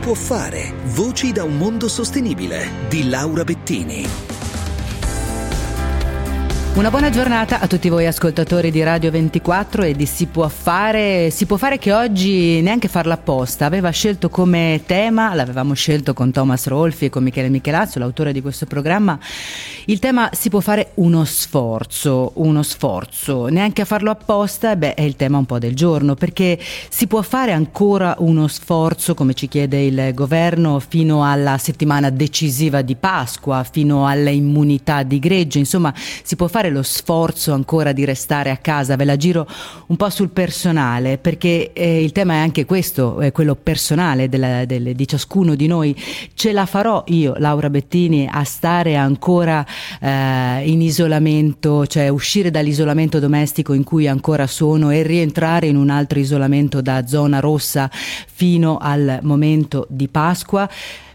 può fare. Voci da un mondo sostenibile di Laura Bettini. Una buona giornata a tutti voi ascoltatori di Radio 24 e di Si può fare che oggi neanche farla apposta, aveva scelto come tema, l'avevamo scelto con Thomas Rolfi e con Michele Michelazzo, l'autore di questo programma, il tema si può fare uno sforzo, neanche a farlo apposta, è il tema un po' del giorno, perché si può fare ancora uno sforzo, come ci chiede il governo, fino alla settimana decisiva di Pasqua, fino alle immunità di gregge, insomma si può fare lo sforzo ancora di restare a casa. Ve la giro un po' sul personale, perché il tema è anche questo, quello personale di ciascuno di noi. Ce la farò io, Laura Bettini, a stare ancora in isolamento, cioè uscire dall'isolamento domestico in cui ancora sono e rientrare in un altro isolamento da zona rossa fino al momento di Pasqua?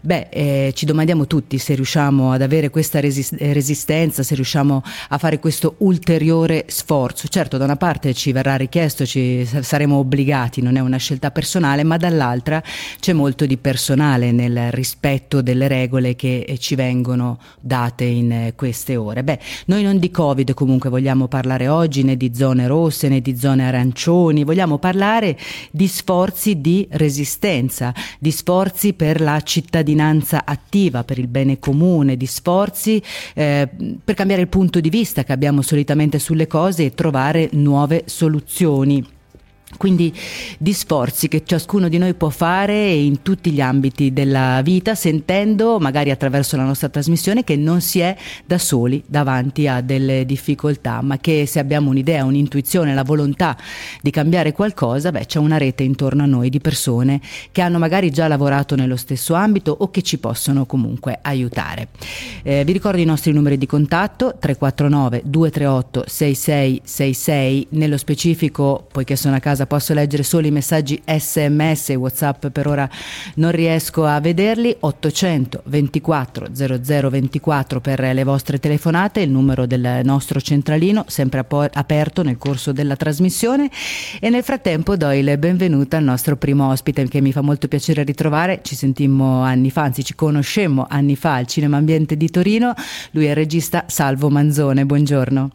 Ci domandiamo tutti se riusciamo ad avere questa resistenza, se riusciamo a fare questo ulteriore sforzo. Certo, da una parte ci verrà richiesto, ci saremo obbligati, non è una scelta personale, ma dall'altra c'è molto di personale nel rispetto delle regole che ci vengono date in queste ore. Noi non di Covid comunque vogliamo parlare oggi, né di zone rosse né di zone arancioni, vogliamo parlare di sforzi di resistenza, di sforzi per la cittadinanza attiva, per il bene comune, di sforzi per cambiare il punto di vista che abbiamo solitamente sulle cose e trovare nuove soluzioni. Quindi di sforzi che ciascuno di noi può fare in tutti gli ambiti della vita, sentendo magari attraverso la nostra trasmissione che non si è da soli davanti a delle difficoltà, ma che se abbiamo un'idea, un'intuizione, la volontà di cambiare qualcosa, c'è una rete intorno a noi di persone che hanno magari già lavorato nello stesso ambito o che ci possono comunque aiutare. Vi ricordo i nostri numeri di contatto: 349 238 6666. Nello specifico, poiché sono a casa posso leggere solo i messaggi SMS e WhatsApp, per ora non riesco a vederli. 824 0024 per le vostre telefonate, il numero del nostro centralino, sempre aperto nel corso della trasmissione. E nel frattempo do il benvenuto al nostro primo ospite, che mi fa molto piacere ritrovare. Ci sentimmo anni fa, anzi ci conoscemmo anni fa al Cinema Ambiente di Torino. Lui è il regista Salvo Manzone. Buongiorno.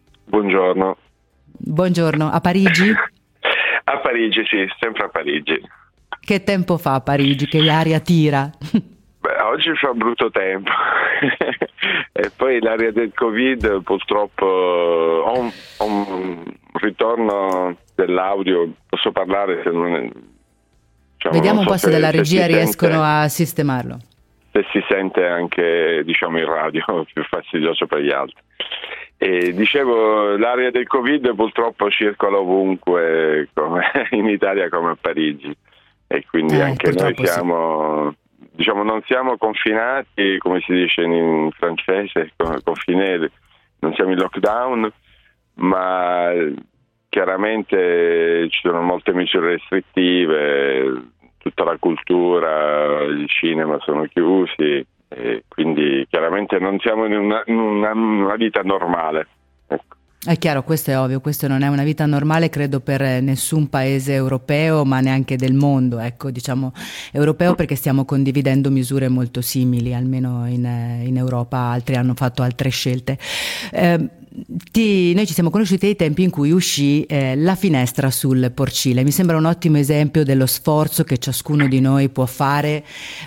Buongiorno. A Parigi? A Parigi, sì, sempre a Parigi. Che tempo fa a Parigi? Che aria tira? Oggi fa brutto tempo. E poi l'aria del Covid, purtroppo ho un ritorno dell'audio, posso parlare se non è, vediamo un po' se dalla regia riescono sente, a sistemarlo. Se si sente anche in radio, più fastidioso per gli altri. E dicevo, l'area del Covid purtroppo circola ovunque, come in Italia come a Parigi, e quindi anche noi siamo, non siamo confinati, come si dice in francese, confinati, non siamo in lockdown, ma chiaramente ci sono molte misure restrittive, tutta la cultura, i cinema sono chiusi. E quindi chiaramente non siamo in una vita normale. Ecco. È chiaro, questo è ovvio, questo non è una vita normale, credo, per nessun paese europeo, ma neanche del mondo, europeo, perché stiamo condividendo misure molto simili, almeno in Europa altri hanno fatto altre scelte. Noi ci siamo conosciuti ai tempi in cui uscì La finestra sul porcile. Mi sembra un ottimo esempio dello sforzo che ciascuno di noi può fare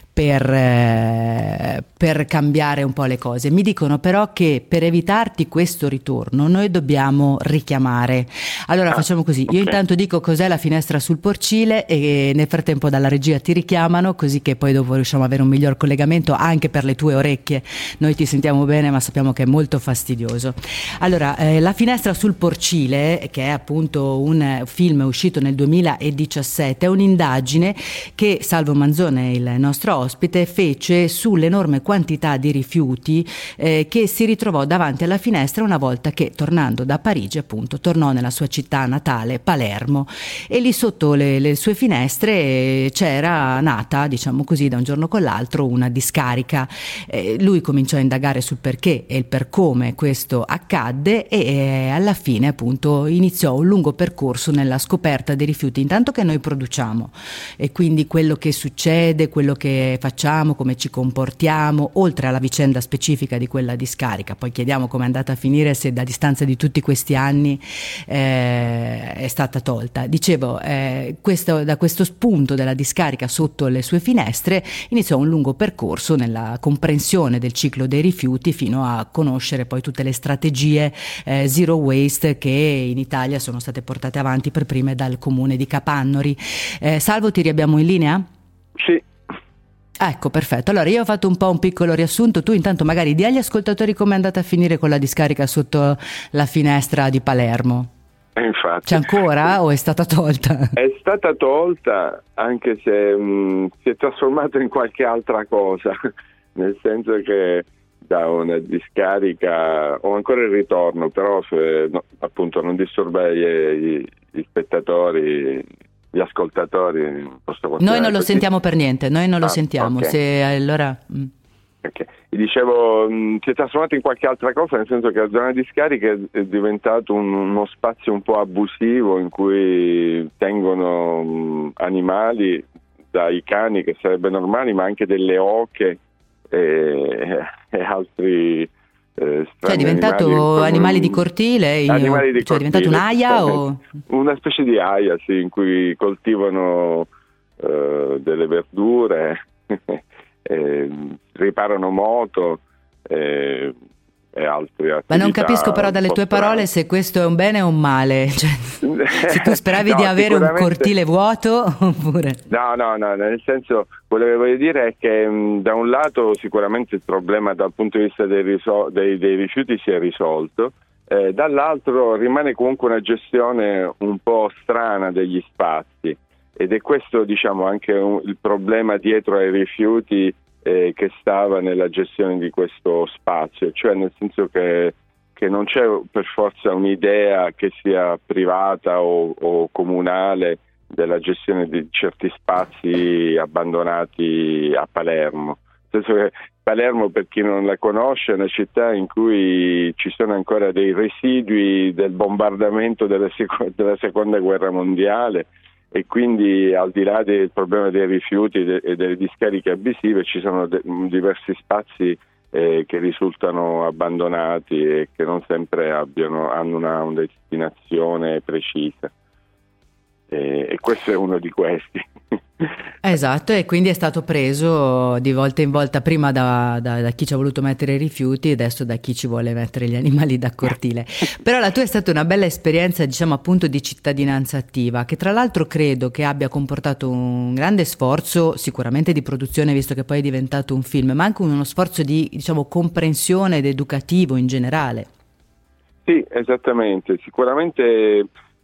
per cambiare un po' le cose. Mi dicono però che per evitarti questo ritorno noi dobbiamo richiamare. Allora facciamo così, io intanto dico cos'è La finestra sul porcile e nel frattempo dalla regia ti richiamano, così che poi dopo riusciamo ad avere un miglior collegamento anche per le tue orecchie. Noi ti sentiamo bene, ma sappiamo che è molto fastidioso. Allora, La finestra sul porcile, che è appunto un film uscito nel 2017, è un'indagine che Salvo Manzone, il nostro ospite, fece sull'enorme quantità di rifiuti che si ritrovò davanti alla finestra una volta che, tornando da Parigi, appunto, tornò nella sua città natale, Palermo, e lì sotto le sue finestre c'era nata, diciamo così, da un giorno con l'altro una discarica. Lui cominciò a indagare sul perché e il per come questo accade, accadde e alla fine appunto iniziò un lungo percorso nella scoperta dei rifiuti, intanto che noi produciamo, e quindi quello che succede, quello che facciamo, come ci comportiamo, oltre alla vicenda specifica di quella discarica. Poi chiediamo come è andata a finire, se a distanza di tutti questi anni è stata tolta. Dicevo, da questo spunto della discarica sotto le sue finestre iniziò un lungo percorso nella comprensione del ciclo dei rifiuti, fino a conoscere poi tutte le strategie zero waste che in Italia sono state portate avanti per prime dal comune di Capannori. Salvo, ti riabbiamo in linea? Sì. Ecco, perfetto. Allora io ho fatto un piccolo riassunto, tu intanto magari di agli ascoltatori come è andata a finire con la discarica sotto la finestra di Palermo. Infatti. C'è ancora o è stata tolta? È stata tolta, anche se si è trasformata in qualche altra cosa, nel senso che da una discarica ho ancora il ritorno, però appunto non disturba gli spettatori, gli ascoltatori. Noi non lo sentiamo per niente, noi non lo sentiamo. Okay. Se allora Okay. Dicevo, si è trasformato in qualche altra cosa, nel senso che la zona di scarica è diventato uno spazio un po' abusivo in cui tengono animali, dai cani, che sarebbe normali, ma anche delle oche e altri cioè è diventato animali di cortile, cioè è diventato un'aia o una specie di aia, sì, in cui coltivano delle verdure riparano moto e altre attività. Ma non capisco però dalle tue parole se questo è un bene o un male, cioè, se tu speravi di avere un cortile vuoto oppure... No, nel senso, quello che voglio dire è che da un lato sicuramente il problema dal punto di vista dei rifiuti si è risolto, dall'altro rimane comunque una gestione un po' strana degli spazi, ed è questo, diciamo, anche il problema dietro ai rifiuti che stava nella gestione di questo spazio, cioè nel senso che non c'è per forza un'idea che sia privata o comunale della gestione di certi spazi abbandonati a Palermo. Nel senso che Palermo, per chi non la conosce, è una città in cui ci sono ancora dei residui del bombardamento della seconda guerra mondiale, e quindi al di là del problema dei rifiuti e delle discariche abusive ci sono diversi spazi che risultano abbandonati e che non sempre hanno una destinazione precisa, e questo è uno di questi. Esatto, e quindi è stato preso di volta in volta, prima da chi ci ha voluto mettere i rifiuti, adesso da chi ci vuole mettere gli animali da cortile. Però la tua è stata una bella esperienza, diciamo, appunto, di cittadinanza attiva, che tra l'altro credo che abbia comportato un grande sforzo sicuramente di produzione, visto che poi è diventato un film, ma anche uno sforzo di, diciamo, comprensione ed educativo in generale. Sì, esattamente, sicuramente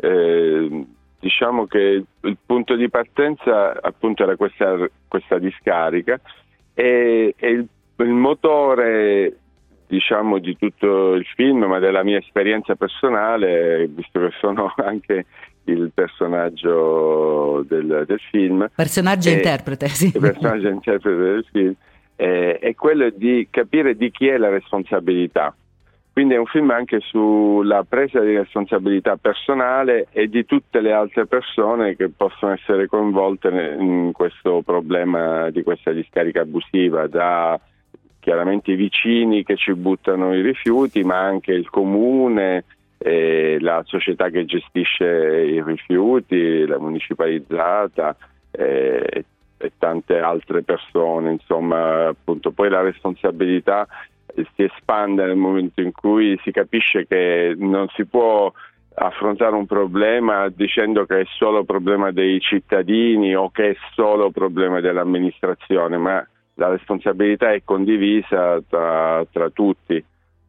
diciamo che il punto di partenza appunto era questa discarica, e il motore, diciamo, di tutto il film, ma della mia esperienza personale, visto che sono anche il personaggio del film. Personaggio interprete, sì. Il personaggio interprete del film è quello di capire di chi è la responsabilità. Quindi è un film anche sulla presa di responsabilità personale e di tutte le altre persone che possono essere coinvolte in questo problema di questa discarica abusiva, da chiaramente i vicini che ci buttano i rifiuti, ma anche il comune, la società che gestisce i rifiuti, la municipalizzata e tante altre persone. Insomma, appunto, poi la responsabilità si espande nel momento in cui si capisce che non si può affrontare un problema dicendo che è solo problema dei cittadini o che è solo problema dell'amministrazione, ma la responsabilità è condivisa tra tutti.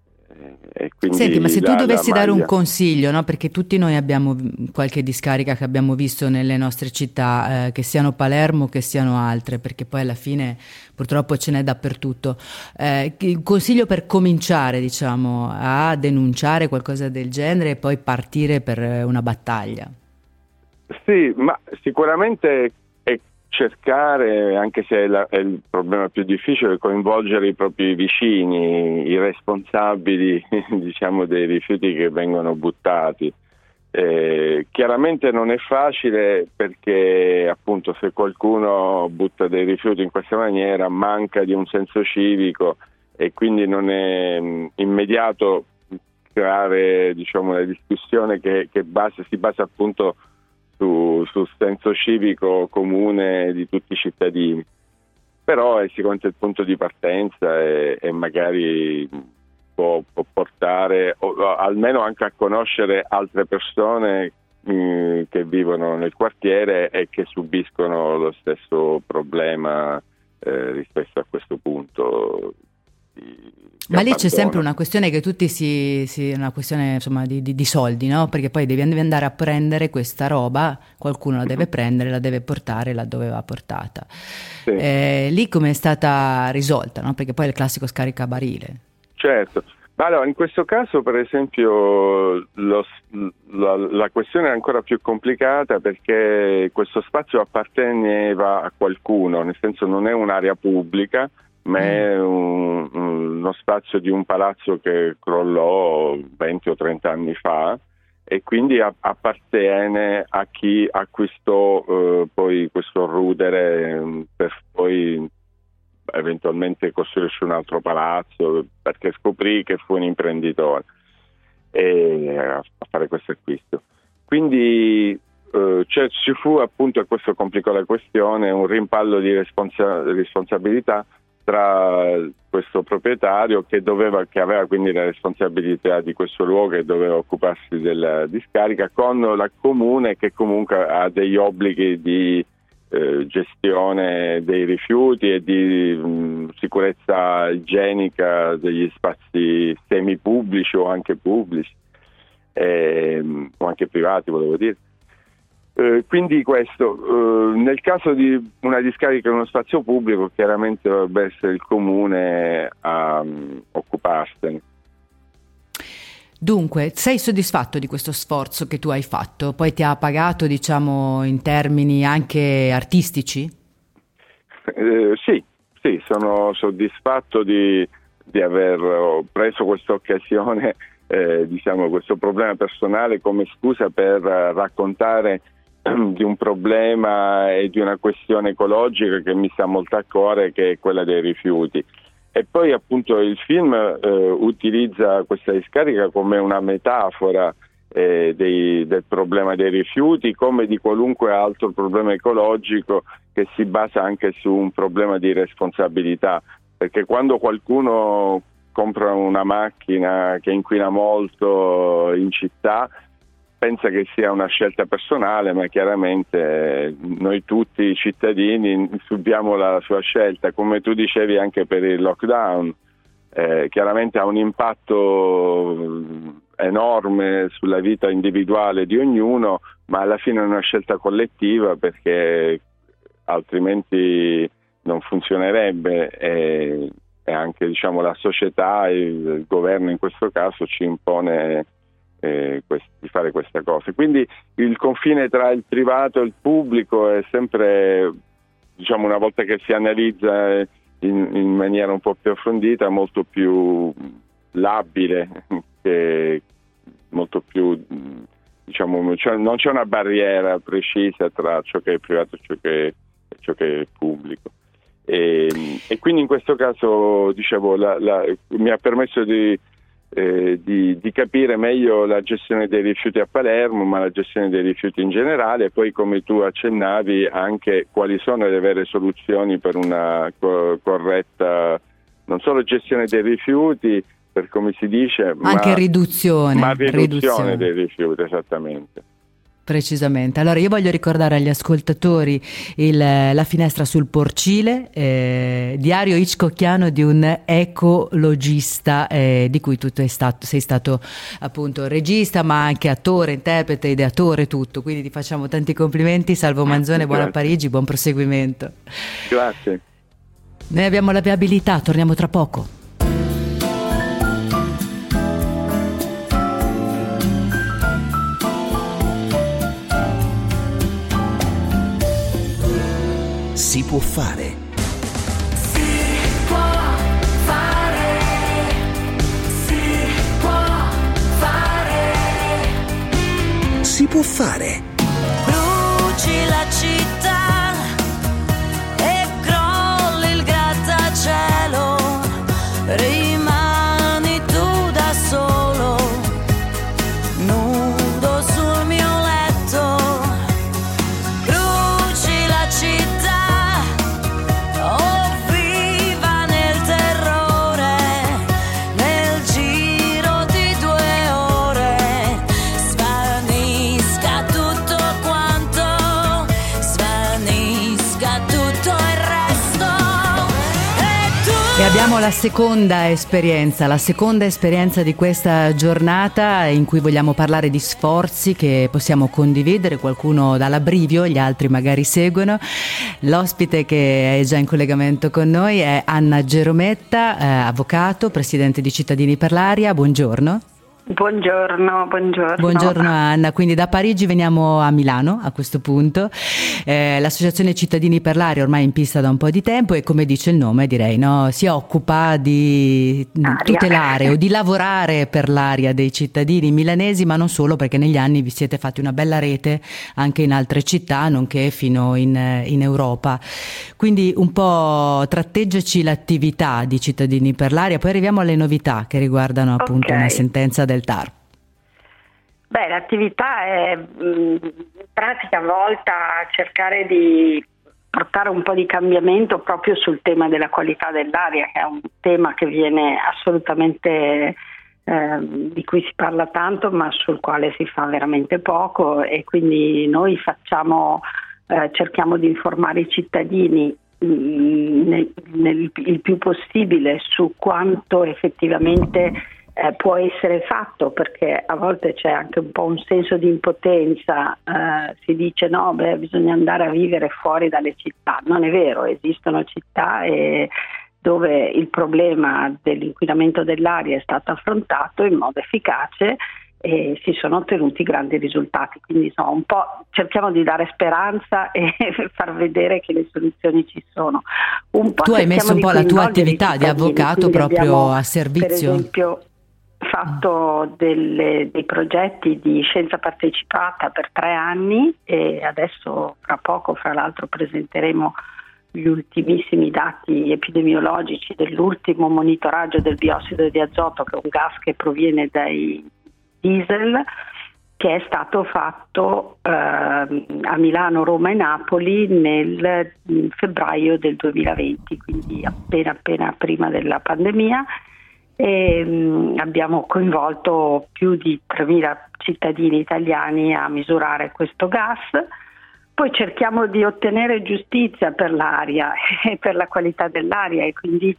Senti, ma se tu dovessi dare un consiglio, no? Perché tutti noi abbiamo qualche discarica che abbiamo visto nelle nostre città, che siano Palermo, che siano altre, perché poi alla fine purtroppo ce n'è dappertutto. Il consiglio per cominciare, diciamo, a denunciare qualcosa del genere e poi partire per una battaglia? Sì, ma sicuramente cercare, anche se è il problema più difficile, coinvolgere i propri vicini, i responsabili diciamo dei rifiuti che vengono buttati. Chiaramente non è facile, perché appunto se qualcuno butta dei rifiuti in questa maniera manca di un senso civico, e quindi non è immediato creare, diciamo, una discussione che si basa appunto sul senso civico comune di tutti i cittadini. Però è sicuramente il punto di partenza, e magari può portare almeno anche a conoscere altre persone che vivono nel quartiere e che subiscono lo stesso problema rispetto a questo punto. Ma lì c'è sempre una questione che tutti una questione insomma di soldi, no? Perché poi devi andare a prendere questa roba, qualcuno la deve prendere, la deve portare laddove va portata. Sì. Lì come è stata risolta, no? Perché poi è il classico scaricabarile. Certo, ma allora in questo caso per esempio la questione è ancora più complicata, perché questo spazio apparteneva a qualcuno, nel senso non è un'area pubblica, ma è uno spazio di un palazzo che crollò 20 o 30 anni fa, e quindi appartiene a chi acquistò poi questo rudere per poi eventualmente costruirsi un altro palazzo, perché scoprì che fu un imprenditore a fare questo acquisto. Quindi ci fu appunto, e questo complicò la questione, un rimpallo di responsabilità tra questo proprietario che aveva quindi la responsabilità di questo luogo e doveva occuparsi della discarica, con la comune che comunque ha degli obblighi di gestione dei rifiuti e di sicurezza igienica degli spazi semipubblici o anche pubblici o anche privati, volevo dire. Quindi questo, nel caso di una discarica in uno spazio pubblico, chiaramente dovrebbe essere il comune a occuparsene. Dunque, sei soddisfatto di questo sforzo che tu hai fatto? Poi ti ha pagato, diciamo, in termini anche artistici? Sì, sono soddisfatto di aver preso questa occasione, diciamo, questo problema personale come scusa per raccontare di un problema e di una questione ecologica che mi sta molto a cuore, che è quella dei rifiuti. E poi appunto il film utilizza questa discarica come una metafora del problema dei rifiuti, come di qualunque altro problema ecologico che si basa anche su un problema di responsabilità, perché quando qualcuno compra una macchina che inquina molto in città pensa che sia una scelta personale, ma chiaramente noi tutti i cittadini subiamo la sua scelta, come tu dicevi anche per il lockdown. Chiaramente ha un impatto enorme sulla vita individuale di ognuno, ma alla fine è una scelta collettiva, perché altrimenti non funzionerebbe, e anche, diciamo, la società, il governo in questo caso ci impone di fare questa cosa. Quindi il confine tra il privato e il pubblico è sempre, diciamo, una volta che si analizza in maniera un po' più approfondita, molto più labile, molto più, diciamo, non c'è una barriera precisa tra ciò che è privato e ciò che è pubblico. E quindi in questo caso, dicevo, mi ha permesso di capire meglio la gestione dei rifiuti a Palermo, ma la gestione dei rifiuti in generale, e poi, come tu accennavi, anche quali sono le vere soluzioni per una corretta non solo gestione dei rifiuti, per come si dice, anche riduzione dei rifiuti, esattamente. Precisamente. Allora io voglio ricordare agli ascoltatori La finestra sul porcile, diario hitchcockiano di un ecologista, di cui tu sei stato appunto regista, ma anche attore, interprete, ideatore, tutto. Quindi ti facciamo tanti complimenti. Salvo Manzone, buona Parigi, buon proseguimento. Grazie. Noi abbiamo la viabilità, torniamo tra poco. Si può fare. Si può fare. Bruci la città e crolli il grattacielo, rimani tu da solo, nudo sul mio letto. Bruci la città, oh viva nel terrore, nel giro di 2 ore svanisca tutto quanto, svanisca tutto il resto. E abbiamo la seconda esperienza di questa giornata, in cui vogliamo parlare di sforzi che possiamo condividere. Qualcuno dà l'abbrivio, gli altri magari seguono. L'ospite che è già in collegamento con noi è Anna Gerometta, avvocato, presidente di Cittadini per l'Aria. Buongiorno. Buongiorno. Buongiorno Anna, quindi da Parigi veniamo a Milano a questo punto. L'associazione Cittadini per l'Aria ormai è in pista da un po' di tempo e, come dice il nome, direi, no, si occupa di tutelare o di lavorare per l'aria dei cittadini milanesi, ma non solo, perché negli anni vi siete fatti una bella rete anche in altre città, nonché fino in Europa. Quindi un po' tratteggiaci l'attività di Cittadini per l'Aria, poi arriviamo alle novità che riguardano appunto una sentenza del TAR. Beh, l'attività è in pratica volta a cercare di portare un po' di cambiamento proprio sul tema della qualità dell'aria, che è un tema che viene assolutamente di cui si parla tanto, ma sul quale si fa veramente poco, e quindi noi cerchiamo di informare i cittadini il più possibile su quanto effettivamente può essere fatto, perché a volte c'è anche un po' un senso di impotenza, si dice bisogna andare a vivere fuori dalle città. Non è vero, esistono città dove il problema dell'inquinamento dell'aria è stato affrontato in modo efficace e si sono ottenuti grandi risultati. Quindi un po' cerchiamo di dare speranza e far vedere che le soluzioni ci sono. Tu hai messo un po' la tua attività di avvocato proprio a servizio. Per esempio fatto dei progetti di scienza partecipata per 3 anni, e adesso fra poco, fra l'altro, presenteremo gli ultimissimi dati epidemiologici dell'ultimo monitoraggio del biossido di azoto, che è un gas che proviene dai diesel, che è stato fatto a Milano, Roma e Napoli nel febbraio del 2020, quindi appena prima della pandemia. E abbiamo coinvolto più di 3.000 cittadini italiani a misurare questo gas. Poi cerchiamo di ottenere giustizia per l'aria e per la qualità dell'aria, e quindi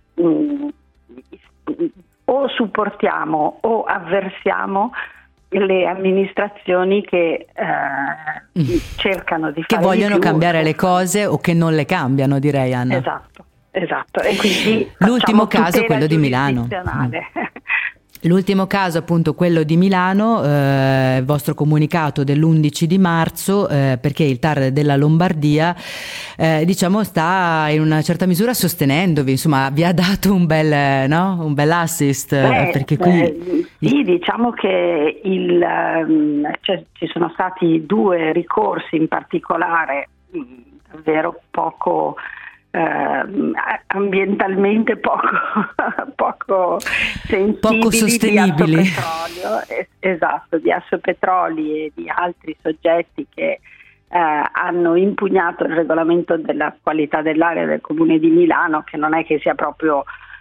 o supportiamo o avversiamo le amministrazioni che cercano di fare, che vogliono cambiare le cose o che non le cambiano, direi, Anna. Esatto, e quindi l'ultimo caso è quello di Milano. L'ultimo caso, appunto, quello di Milano, il vostro comunicato dell'11 di marzo, perché il TAR della Lombardia sta in una certa misura sostenendovi, insomma vi ha dato un bel assist, perché qui sì, diciamo che ci sono stati 2 ricorsi in particolare davvero poco ambientalmente poco sensibili, poco sostenibili, di Assopetroli e di altri soggetti che hanno impugnato il regolamento della qualità dell'aria del Comune di Milano, che non è che sia proprio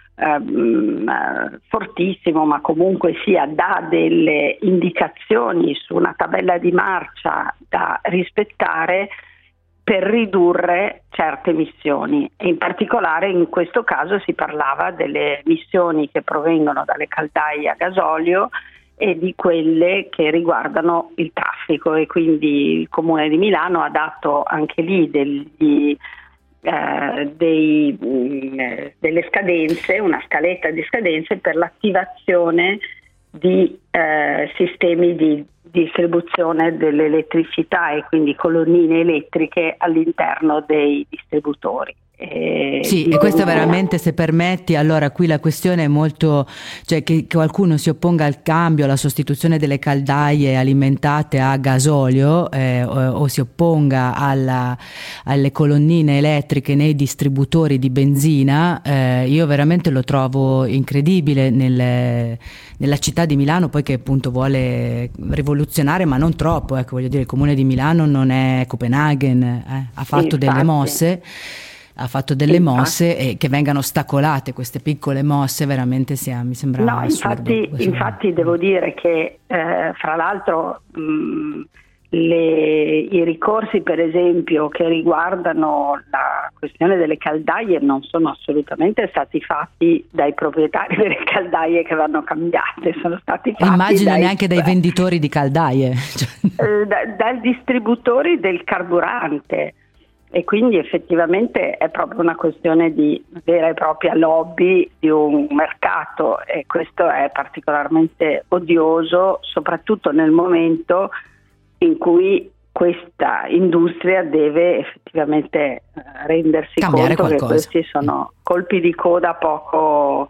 fortissimo, ma comunque dà delle indicazioni su una tabella di marcia da rispettare per ridurre certe emissioni, e in particolare in questo caso si parlava delle emissioni che provengono dalle caldaie a gasolio e di quelle che riguardano il traffico, e quindi il Comune di Milano ha dato anche lì delle scadenze, una scaletta di scadenze per l'attivazione di sistemi di distribuzione dell'elettricità e quindi colonnine elettriche all'interno dei distributori. Sì, e questo veramente, se permetti, allora qui la questione è molto, cioè che qualcuno si opponga al cambio, alla sostituzione delle caldaie alimentate a gasolio o si opponga alle colonnine elettriche nei distributori di benzina, io veramente lo trovo incredibile nella città di Milano, poi che appunto vuole rivoluzionare, ma non troppo, ecco, voglio dire, il comune di Milano non è Copenaghen, ha fatto delle mosse. Ha fatto delle mosse e che vengano ostacolate queste piccole mosse veramente mi sembra assurdo. Infatti devo dire che fra l'altro i ricorsi per esempio che riguardano la questione delle caldaie non sono assolutamente stati fatti dai proprietari delle caldaie che vanno cambiate, sono stati fatti immagino neanche dai venditori di caldaie, dai distributori del carburante. E quindi effettivamente è proprio una questione di vera e propria lobby di un mercato, e questo è particolarmente odioso, soprattutto nel momento in cui questa industria deve effettivamente rendersi cambiare conto qualcosa. Che questi sono colpi di coda poco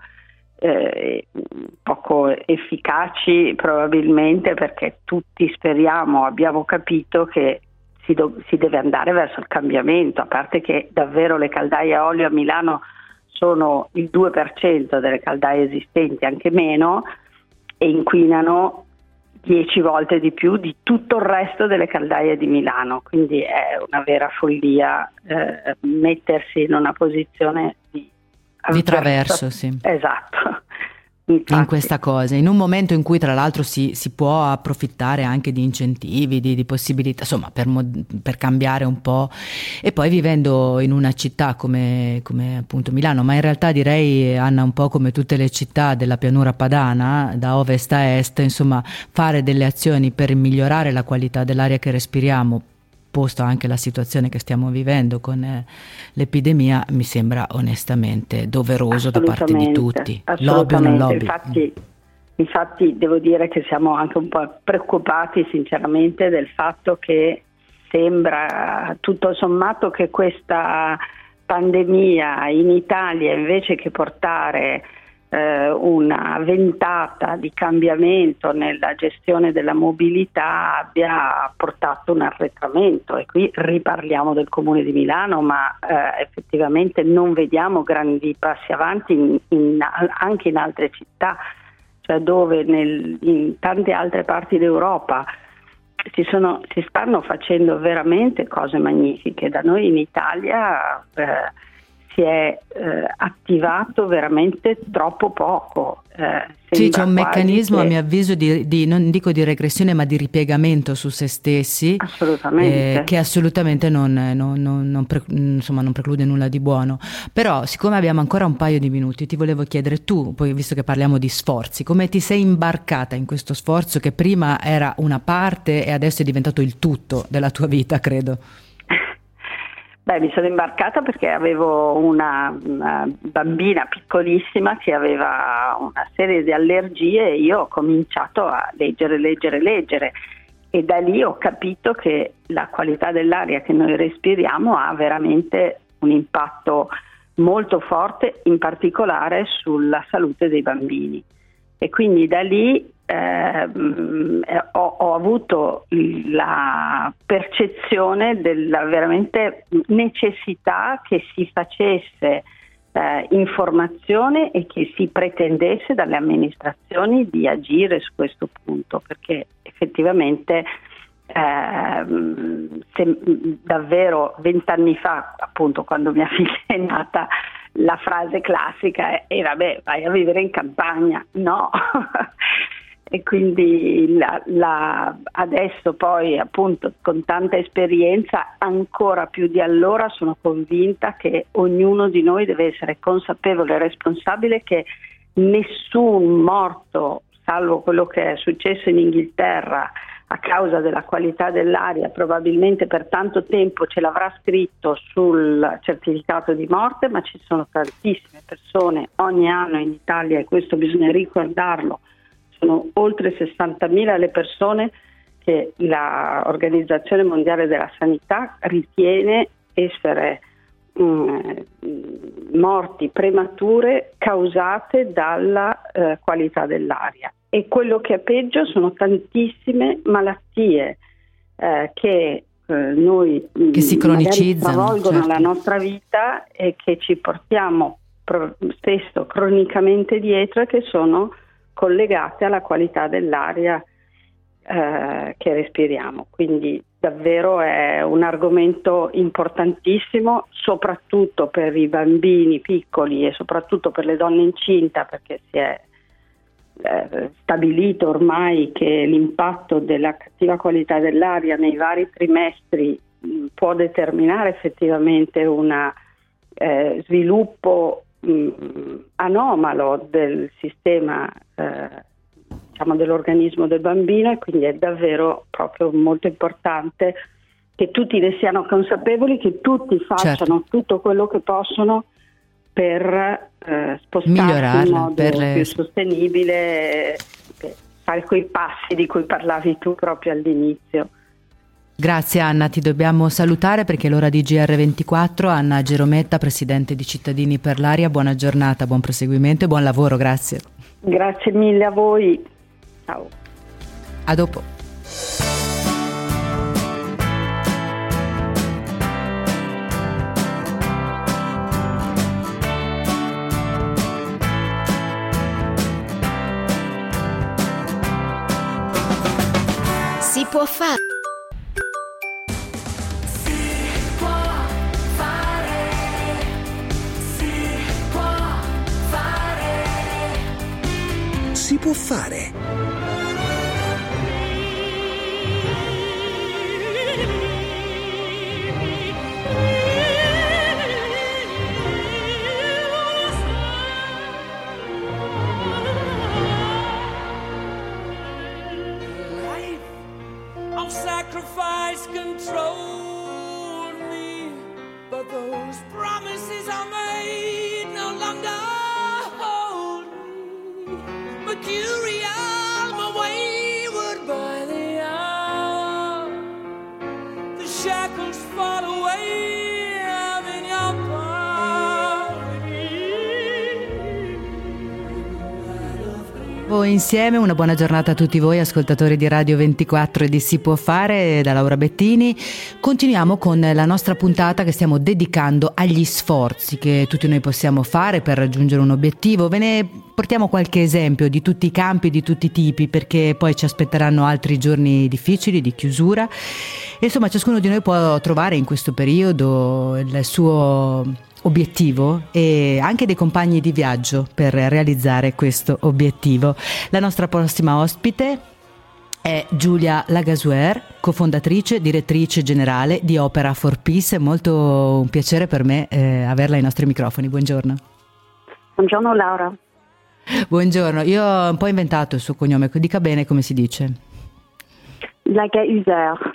efficaci, probabilmente, perché tutti abbiamo capito che si deve andare verso il cambiamento, a parte che davvero le caldaie a olio a Milano sono il 2% delle caldaie esistenti, anche meno, e inquinano 10 volte di più di tutto il resto delle caldaie di Milano, quindi è una vera follia mettersi in una posizione di traverso, sì. Esatto. Infatti. In questa cosa, in un momento in cui tra l'altro si può approfittare anche di incentivi, di possibilità, insomma, per cambiare un po', e poi vivendo in una città come appunto Milano, ma in realtà direi, Anna, un po' come tutte le città della pianura padana, da ovest a est, insomma, fare delle azioni per migliorare la qualità dell'aria che respiriamo, posto anche la situazione che stiamo vivendo con l'epidemia, mi sembra onestamente doveroso da parte di tutti, lobby o non lobby. Infatti devo dire che siamo anche un po' preoccupati sinceramente del fatto che sembra tutto sommato che questa pandemia in Italia, invece che portare una ventata di cambiamento nella gestione della mobilità, abbia portato un arretramento, e qui riparliamo del Comune di Milano, ma effettivamente non vediamo grandi passi avanti anche in altre città, cioè dove in tante altre parti d'Europa si stanno facendo veramente cose magnifiche. Da noi in Italia si è attivato veramente troppo poco. Sì, c'è un meccanismo, a mio avviso, di non dico di regressione, ma di ripiegamento su se stessi, assolutamente, che assolutamente non preclude nulla di buono. Però, siccome abbiamo ancora un paio di minuti, ti volevo chiedere tu, poi visto che parliamo di sforzi, come ti sei imbarcata in questo sforzo che prima era una parte e adesso è diventato il tutto della tua vita, credo? Beh, mi sono imbarcata perché avevo una bambina piccolissima che aveva una serie di allergie, e io ho cominciato a leggere, e da lì ho capito che la qualità dell'aria che noi respiriamo ha veramente un impatto molto forte, in particolare sulla salute dei bambini, e quindi da lì ho avuto la percezione della veramente necessità che si facesse informazione e che si pretendesse dalle amministrazioni di agire su questo punto, perché effettivamente davvero 20 anni fa, appunto quando mia figlia è nata, la frase classica è vabbè, vai a vivere in campagna, no. E quindi adesso poi, appunto, con tanta esperienza, ancora più di allora sono convinta che ognuno di noi deve essere consapevole e responsabile che nessun morto, salvo quello che è successo in Inghilterra a causa della qualità dell'aria, probabilmente per tanto tempo ce l'avrà scritto sul certificato di morte, ma ci sono tantissime persone ogni anno in Italia, e questo bisogna ricordarlo. Sono oltre 60.000 le persone che l'Organizzazione Mondiale della Sanità ritiene essere morti premature causate dalla qualità dell'aria. E quello che è peggio sono tantissime malattie che noi che si cronicizzano, stravolgono certo, la nostra vita e che ci portiamo spesso cronicamente dietro e che sono collegate alla qualità dell'aria che respiriamo. Quindi davvero è un argomento importantissimo, soprattutto per i bambini piccoli e soprattutto per le donne incinta, perché si è stabilito ormai che l'impatto della cattiva qualità dell'aria nei vari trimestri può determinare effettivamente un sviluppo anomalo del sistema dell'organismo del bambino, e quindi è davvero proprio molto importante che tutti ne siano consapevoli, che tutti facciano tutto quello che possono per spostarsi in modo più sostenibile, per fare quei passi di cui parlavi tu proprio all'inizio. Grazie Anna, ti dobbiamo salutare perché è l'ora di GR24. Anna Gerometta, presidente di Cittadini per l'Aria, buona giornata, buon proseguimento e buon lavoro, grazie. Grazie mille a voi, ciao. A dopo. Si può fare. Si può fare. Of sacrifice controlled me, but those promises I made no longer hold me. Mercurial, my wayward by the hour, the shackles fall away, I'm in your Voi insieme, una buona giornata a tutti voi ascoltatori di Radio 24 e di Si può fare, da Laura Bettini. Continuiamo con la nostra puntata che stiamo dedicando agli sforzi che tutti noi possiamo fare per raggiungere un obiettivo. Ve ne portiamo qualche esempio di tutti i campi, di tutti i tipi, perché poi ci aspetteranno altri giorni difficili di chiusura. E insomma, ciascuno di noi può trovare in questo periodo il suo obiettivo e anche dei compagni di viaggio per realizzare questo obiettivo. La nostra prossima ospite è Giulia Lagasuer, cofondatrice, direttrice generale di Opera for Peace. È molto un piacere per me averla ai nostri microfoni. Buongiorno. Buongiorno Laura. Buongiorno, io ho un po' inventato il suo cognome, dica bene come si dice. Lagasuer.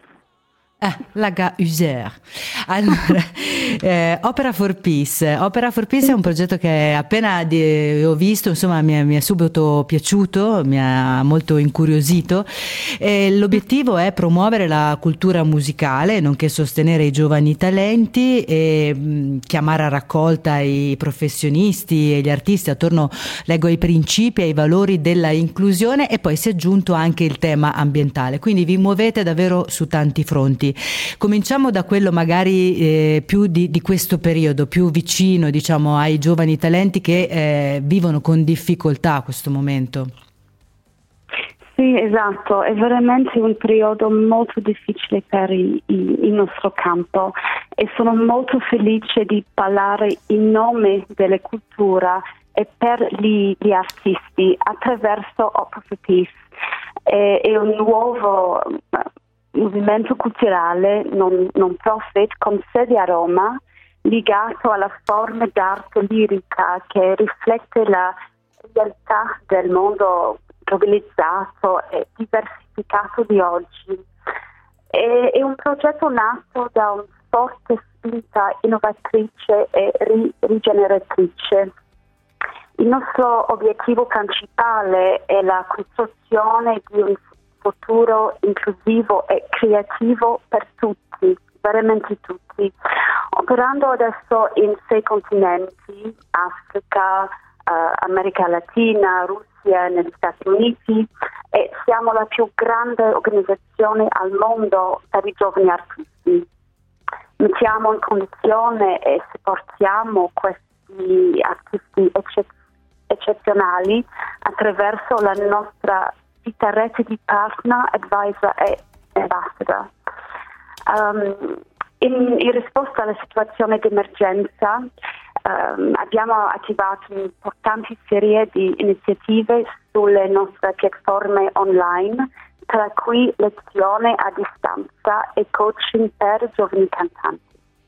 Lagasuer. Allora, Opera for Peace. Opera for Peace è un progetto che appena ho visto, insomma, mi è subito piaciuto, mi ha molto incuriosito. L'obiettivo è promuovere la cultura musicale, nonché sostenere i giovani talenti e chiamare a raccolta i professionisti e gli artisti attorno, leggo, ai principi e ai valori della inclusione, e poi si è aggiunto anche il tema ambientale. Quindi vi muovete davvero su tanti fronti. Cominciamo da quello magari più di questo periodo, più vicino, diciamo, ai giovani talenti che vivono con difficoltà questo momento. Sì, esatto, è veramente un periodo molto difficile per il nostro campo e sono molto felice di parlare in nome della cultura e per gli artisti attraverso Opera for Peace. È un nuovo movimento culturale non profit con sede a Roma, legato alla forma d'arte lirica che riflette la realtà del mondo globalizzato e diversificato di oggi. È un progetto nato da una forte spinta innovatrice e rigeneratrice. Il nostro obiettivo principale è la costruzione di un futuro inclusivo e creativo per tutti, veramente tutti. Operando adesso in 6 continenti, Africa, America Latina, Russia, negli Stati Uniti, e siamo la più grande organizzazione al mondo per i giovani artisti. Mettiamo in condizione e supportiamo questi artisti eccezionali attraverso la nostra vita rete di partner, advisor e ambassador. In risposta alla situazione di emergenza abbiamo attivato un'importante serie di iniziative sulle nostre piattaforme online, tra cui lezione a distanza e coaching per giovani cantanti.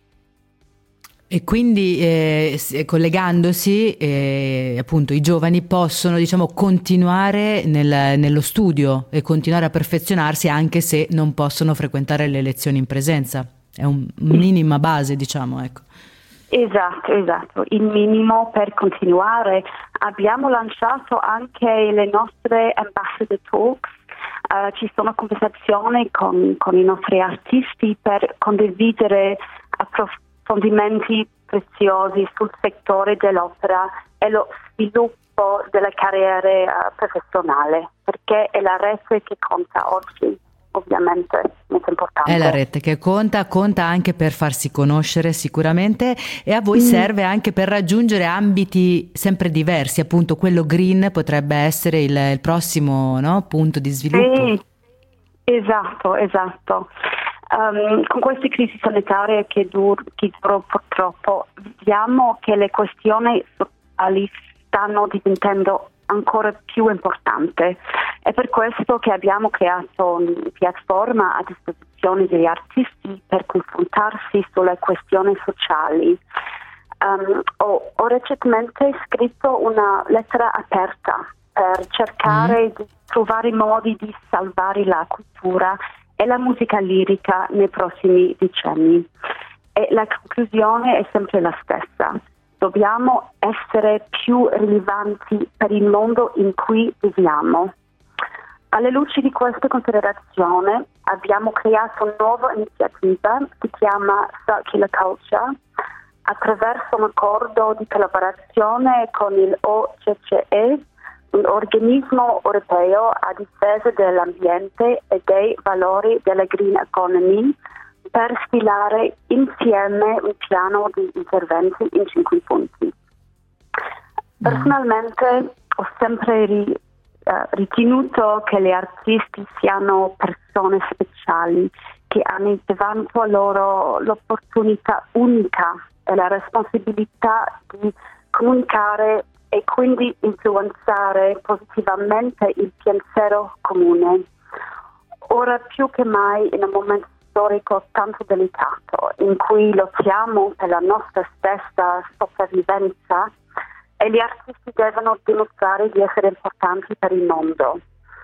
E quindi collegandosi, appunto, i giovani possono, diciamo, continuare nello studio e continuare a perfezionarsi anche se non possono frequentare le lezioni in presenza. È un minima base, diciamo, ecco. Esatto, il minimo per continuare. Abbiamo lanciato anche le nostre Ambassador Talks. Ci sono conversazioni con i nostri artisti per condividere approfondimenti preziosi sul settore dell'opera e lo sviluppo della carriera professionale, perché è la rete che conta oggi, ovviamente, molto importante. È la rete che conta anche per farsi conoscere sicuramente, e a voi serve anche per raggiungere ambiti sempre diversi, appunto quello green potrebbe essere il prossimo, no, punto di sviluppo. Sì, esatto. Con queste crisi sanitarie che durano purtroppo, vediamo che le questioni sociali stanno diventando ancora più importanti. È per questo che abbiamo creato una piattaforma a disposizione degli artisti per confrontarsi sulle questioni sociali. Ho recentemente scritto una lettera aperta per cercare di trovare modi di salvare la cultura e la musica lirica nei prossimi decenni. E la conclusione è sempre la stessa. Dobbiamo essere più rilevanti per il mondo in cui viviamo. Alla luce di questa considerazione abbiamo creato una nuova iniziativa che si chiama Circular Culture, attraverso un accordo di collaborazione con il OCCE, un organismo europeo a difesa dell'ambiente e dei valori della green economy, per stilare insieme un piano di interventi in 5 punti. Personalmente ho sempre ritenuto che gli artisti siano persone speciali che hanno davanti a loro l'opportunità unica e la responsabilità di comunicare e quindi influenzare positivamente il pensiero comune. Ora più che mai, in un momento storico tanto delicato, in cui lottiamo per la nostra stessa sopravvivenza, e gli artisti devono dimostrare di essere importanti per il mondo.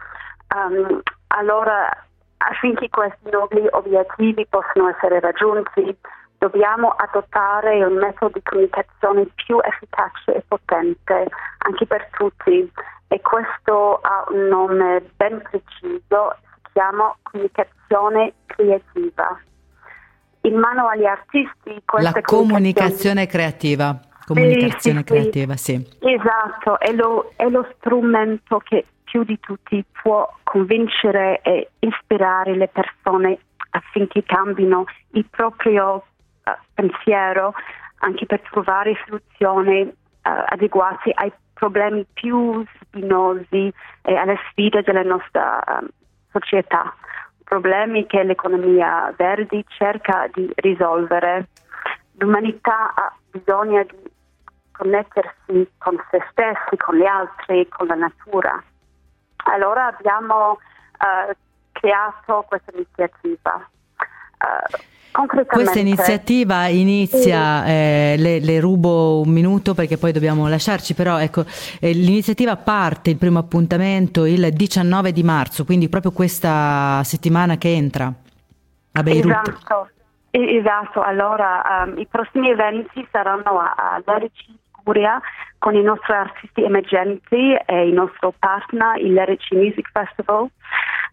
Allora, affinché questi nobili obiettivi possano essere raggiunti, dobbiamo adottare un metodo di comunicazione più efficace e potente, anche per tutti, e questo ha un nome ben preciso, si chiama comunicazione creativa. In mano agli artisti questa la comunicazione creativa. Comunicazione creativa, sì. Esatto, è lo strumento che più di tutti può convincere e ispirare le persone affinché cambino il proprio pensiero, anche per trovare soluzioni adeguate ai problemi più spinosi e alle sfide della nostra società, problemi che l'economia verde cerca di risolvere. L'umanità ha bisogno di connettersi con se stessi, con gli altri, con la natura. Allora abbiamo creato questa iniziativa. Questa iniziativa inizia, le rubo un minuto perché poi dobbiamo lasciarci, però ecco, l'iniziativa parte, il primo appuntamento il 19 di marzo, quindi proprio questa settimana che entra a Beirut. Esatto, allora i prossimi eventi saranno a Lerici Liguria con i nostri artisti emergenti e il nostro partner, il Lerici Music Festival.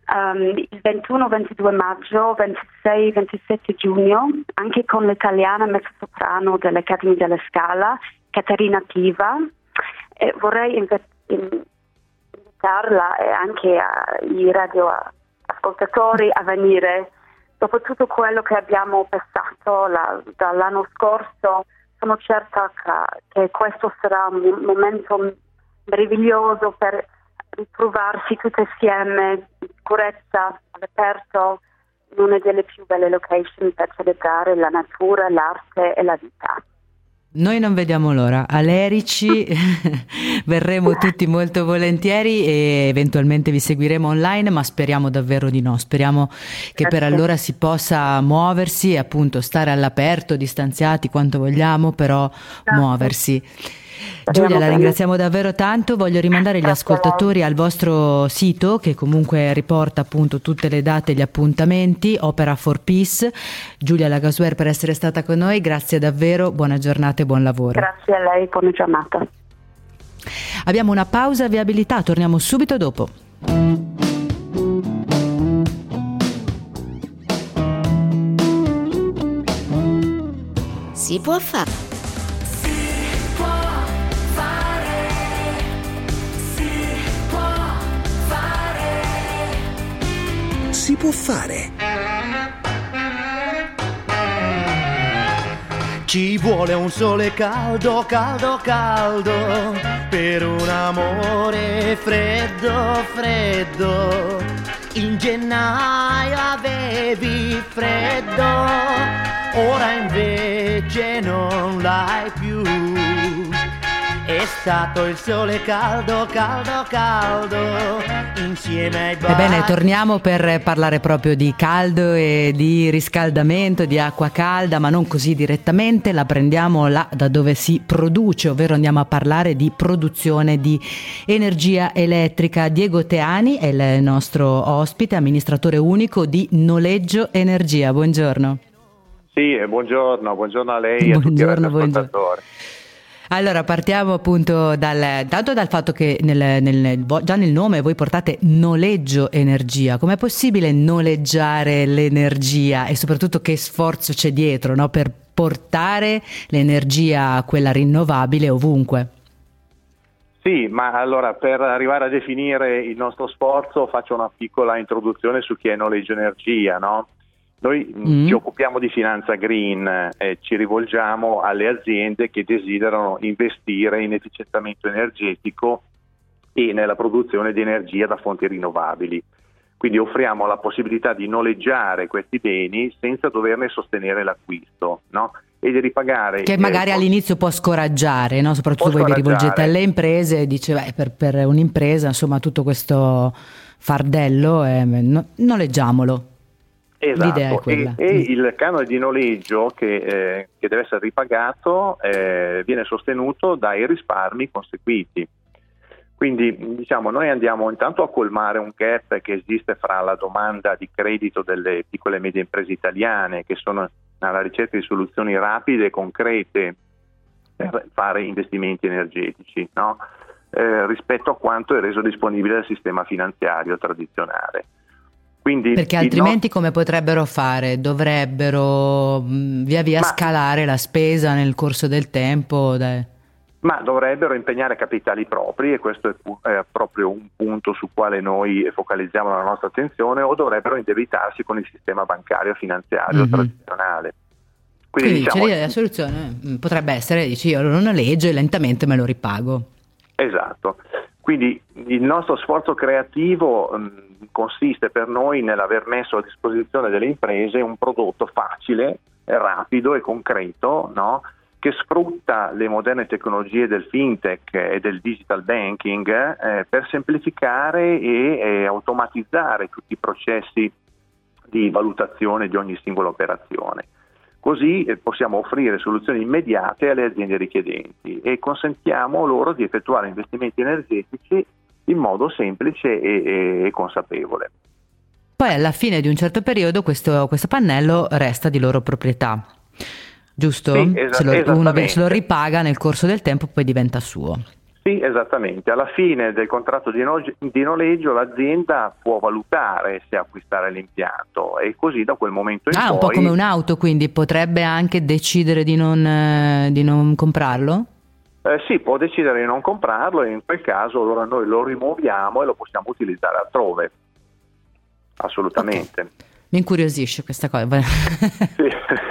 il 21-22 maggio, 26-27 giugno, anche con l'italiana mezzosoprano dell'Accademia della Scala, Caterina Piva. Vorrei invitarla e anche ai radioascoltatori a venire. Dopo tutto quello che abbiamo passato dall'anno scorso, sono certa che questo sarà un momento meraviglioso per ritrovarsi tutti insieme in sicurezza, all'aperto, in una delle più belle location per celebrare la natura, l'arte e la vita. Noi non vediamo l'ora, alerici, verremo tutti molto volentieri e eventualmente vi seguiremo online, ma speriamo davvero di no, speriamo che per allora si possa muoversi e appunto stare all'aperto, distanziati quanto vogliamo, però muoversi. Giulia, la ringraziamo davvero tanto, voglio rimandare gli ascoltatori al vostro sito che comunque riporta appunto tutte le date e gli appuntamenti, Opera for Peace. Giulia Lagassuer per essere stata con noi, grazie davvero, buona giornata e buon lavoro. Grazie a lei, buona giornata. Abbiamo una pausa viabilità, torniamo subito dopo. Si può fare. Si può fare. Ci vuole un sole caldo, caldo, caldo, per un amore freddo, freddo. In gennaio avevi freddo, ora invece non l'hai più. È stato il sole caldo, caldo, caldo, insieme ai baci. Ebbene, torniamo per parlare proprio di caldo e di riscaldamento, di acqua calda, ma non così direttamente, la prendiamo là da dove si produce, ovvero andiamo a parlare di produzione di energia elettrica. Diego Teani è il nostro ospite, amministratore unico di Noleggio Energia. Buongiorno. Sì, buongiorno a lei e a tutti gli ascoltatori. Allora partiamo appunto tanto dal fatto che già nel nome voi portate noleggio energia. Com'è possibile noleggiare l'energia e soprattutto che sforzo c'è dietro, no, per portare l'energia, quella rinnovabile, ovunque? Sì, ma allora per arrivare a definire il nostro sforzo faccio una piccola introduzione su chi è Noleggio Energia, no? Noi ci occupiamo di finanza green e ci rivolgiamo alle aziende che desiderano investire in efficientamento energetico e nella produzione di energia da fonti rinnovabili. Quindi offriamo la possibilità di noleggiare questi beni senza doverne sostenere l'acquisto, no? E di ripagare. Che magari all'inizio può scoraggiare, no? Soprattutto voi vi rivolgete alle imprese e dice per un'impresa insomma tutto questo fardello noleggiamolo. Esatto, l'idea è quella. E il canone di noleggio che deve essere ripagato viene sostenuto dai risparmi conseguiti. Quindi diciamo noi andiamo intanto a colmare un gap che esiste fra la domanda di credito delle piccole e medie imprese italiane che sono alla ricerca di soluzioni rapide e concrete per fare investimenti energetici, no? Rispetto a quanto è reso disponibile dal sistema finanziario tradizionale. Quindi perché altrimenti come potrebbero fare? Dovrebbero via via scalare la spesa nel corso del tempo? Ma dovrebbero impegnare capitali propri e questo è proprio un punto su quale noi focalizziamo la nostra attenzione, o dovrebbero indebitarsi con il sistema bancario finanziario tradizionale. Quindi diciamo, la soluzione potrebbe essere, dici io lo noleggio e lentamente me lo ripago. Esatto. Quindi il nostro sforzo creativo consiste per noi nell'aver messo a disposizione delle imprese un prodotto facile, rapido e concreto, no? Che sfrutta le moderne tecnologie del fintech e del digital banking per semplificare e automatizzare tutti i processi di valutazione di ogni singola operazione. Così possiamo offrire soluzioni immediate alle aziende richiedenti e consentiamo loro di effettuare investimenti energetici in modo semplice e consapevole. Poi alla fine di un certo periodo questo pannello resta di loro proprietà, giusto? Sì, uno se lo ripaga nel corso del tempo poi diventa suo. Sì, esattamente. Alla fine del contratto di noleggio l'azienda può valutare se acquistare l'impianto e così da quel momento in poi... un po' come un'auto, quindi potrebbe anche decidere di non comprarlo? Sì, può decidere di non comprarlo e in quel caso allora noi lo rimuoviamo e lo possiamo utilizzare altrove. Assolutamente. Okay. Mi incuriosisce questa cosa. Sì.